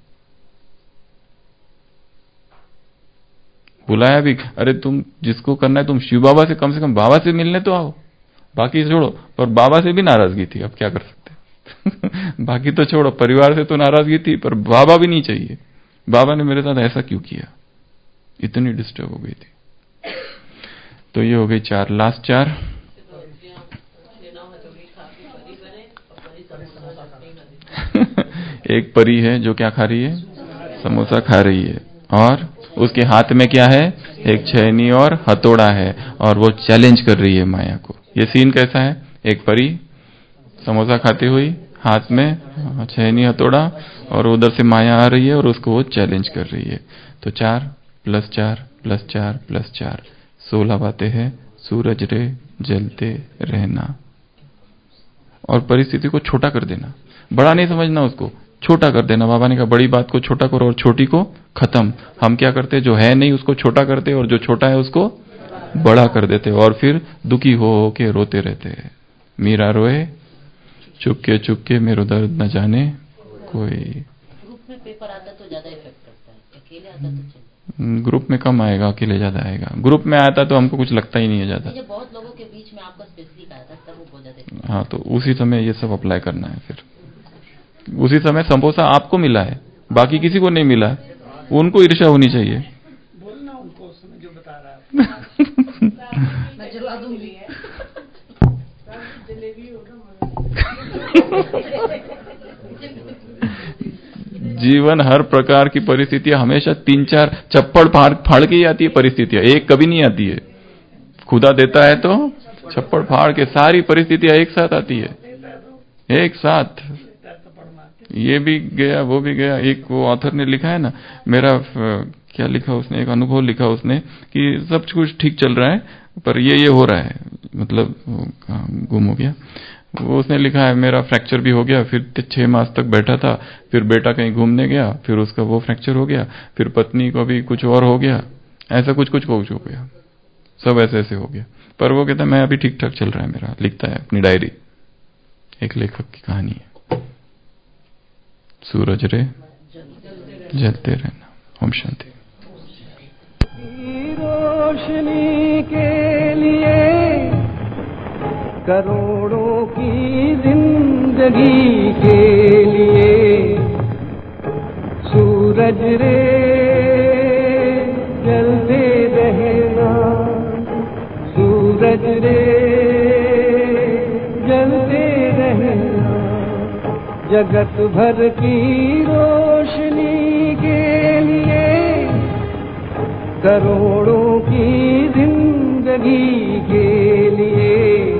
बुलाया भी, अरे तुम जिसको करना है तुम शिव बाबा से, कम से कम बाबा से मिलने तो आओ, बाकी छोड़ो। पर बाबा से भी नाराजगी थी, अब क्या कर सकते बाकी तो छोड़ो, परिवार से तो नाराजगी थी, पर बाबा भी नहीं चाहिए। बाबा ने मेरे साथ ऐसा क्यों किया, इतनी डिस्टर्ब हो गई थी। तो ये हो गई 4, लास्ट 4। एक परी है जो क्या खा रही है? समोसा खा रही है, और उसके हाथ में क्या है? एक छैनी और हथौड़ा है, और वो चैलेंज कर रही है माया को। ये सीन कैसा है? एक परी समोसा खाती हुई, हाथ में छैनी हथौड़ा, और उधर से माया आ रही है और उसको वो चैलेंज कर रही है। तो 4 + 4 + 4 + 4 16 बातें हैं। सूरज रे जलते रहना, और परिस्थिति को छोटा कर देना, बड़ा नहीं समझना, उसको छोटा कर देना। बाबा ने कहा बड़ी बात को छोटा करो और छोटी को खत्म। हम क्या करते, जो है नहीं उसको छोटा करते, और जो छोटा है उसको बड़ा कर देते, और फिर दुखी हो के रोते रहते हैं। मीरा रोए चुपके मेरो दर्द न जाने कोई। ग्रुप में पेपर आता तो ज्यादा इफेक्ट करता है, अकेले आता तो चलता। ग्रुप में कम आएगा, अकेले ज्यादा आएगा। ग्रुप में आता तो हमको कुछ लगता ही नहीं है ज्यादा। जब बहुत लोगों के बीच में आपका स्पेसिफिक आया था तब वो बहुत ज्यादा। हाँ, तो उसी समय ये सब अप्लाई करना है। फिर उसी समय समोसा आपको मिला है, बाकी किसी को नहीं मिला, उनको ईर्ष्या होनी चाहिए। बोलना उनको उस समय जो बता रहा है। मैं जला दूंगी। जीवन हर प्रकार की परिस्थितियां हमेशा 3-4 चप्पड़ फाड़ के ही आती है परिस्थितियां, एक कभी नहीं आती है। खुदा देता है तो चप्पड़ फाड़ के सारी परिस्थितियां एक साथ आती है, एक साथ। ये भी गया, वो भी गया। एक वो ऑथर ने लिखा है ना, मेरा क्या लिखा उसने, एक अनुभव लिखा उसने कि सब कुछ ठीक चल रहा है पर ये हो रहा है, मतलब गुम हो गया। वो उसने लिखा है मेरा फ्रैक्चर भी हो गया, फिर 6 मास तक बैठा था, फिर बेटा कहीं घूमने गया, फिर उसका वो फ्रैक्चर हो गया, फिर पत्नी को भी कुछ और हो गया, ऐसा कुछ हो गया, सब ऐसे हो गया। पर वो कहता है मैं अभी ठीक ठाक चल रहा है मेरा, लिखता है अपनी डायरी। एक लेखक की कहानी है। सूरज रे जलते रहना। ओम शांति। रोशनी के लिए करोड़ों की जिंदगी के लिए सूरज रे जलते रहना, सूरज रे जलते रहना। जगत भर की रोशनी के लिए करोड़ों की जिंदगी के लिए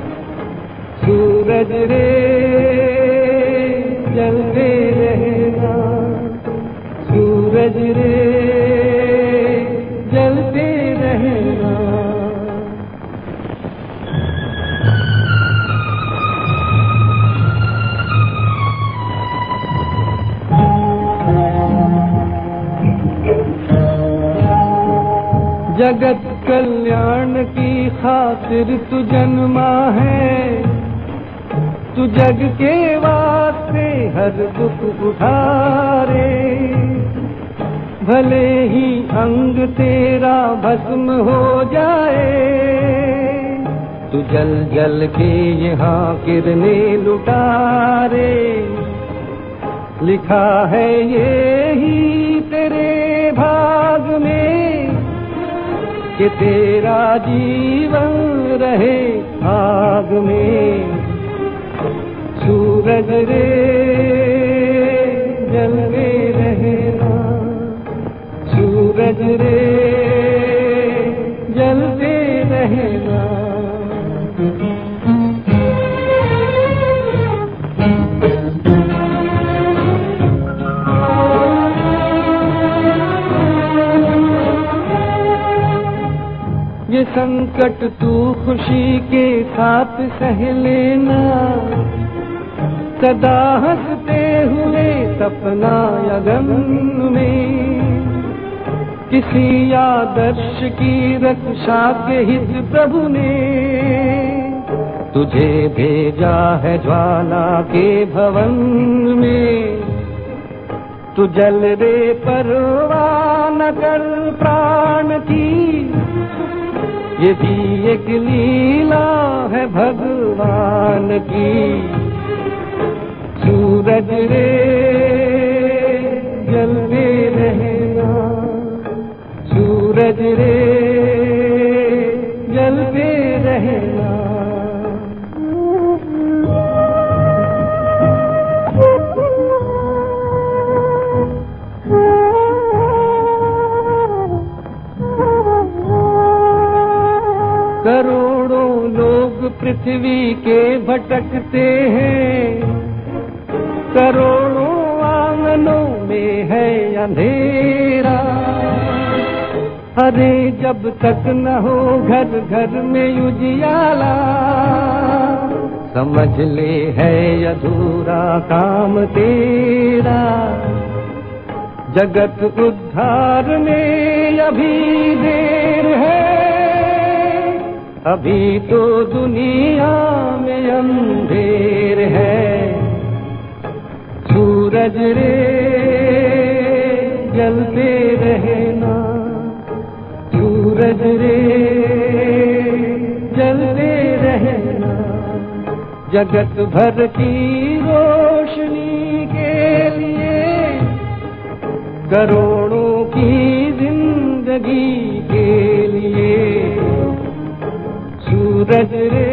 सूरज रे जलते रहना, सूरज रे जलते रहना। जगत कल्याण की खातिर तू जन्मा है, तू जग के वास्ते हर दुख उठारे। भले ही अंग तेरा भस्म हो जाए, तू जल जल के यहाँ किरणें लुटारे। लिखा है ये ही तेरे भाग में कि तेरा जीवन रहे आग में। सूरज रे जलते रहना, सूरज रे जलते रहना। ये संकट तू खुशी के साथ सह लेना, सदा हंसते हुए सपना या गम में। किसी आदर्श की रक्षा के हित प्रभु ने तुझे भेजा है ज्वाला के भवन में। तू जल रे परवाह न कर प्राण की, ये भी एक लीला है भगवान की। सूरज रे जलते रहना, सूरज रे जलते रहना। करोड़ों लोग पृथ्वी के भटकते हैं, करोड़ों आंगनों में है अंधेरा। अरे जब तक न हो घर घर में उजियाला, समझ ले है अधूरा काम तेरा। जगत उद्धार में अभी देर है, अभी तो दुनिया में अंधेर है। सूरज रे जलते रहना, सूरज रे जलते रहना। जगत भर की रोशनी के लिए करोड़ों की जिंदगी के लिए सूरज रे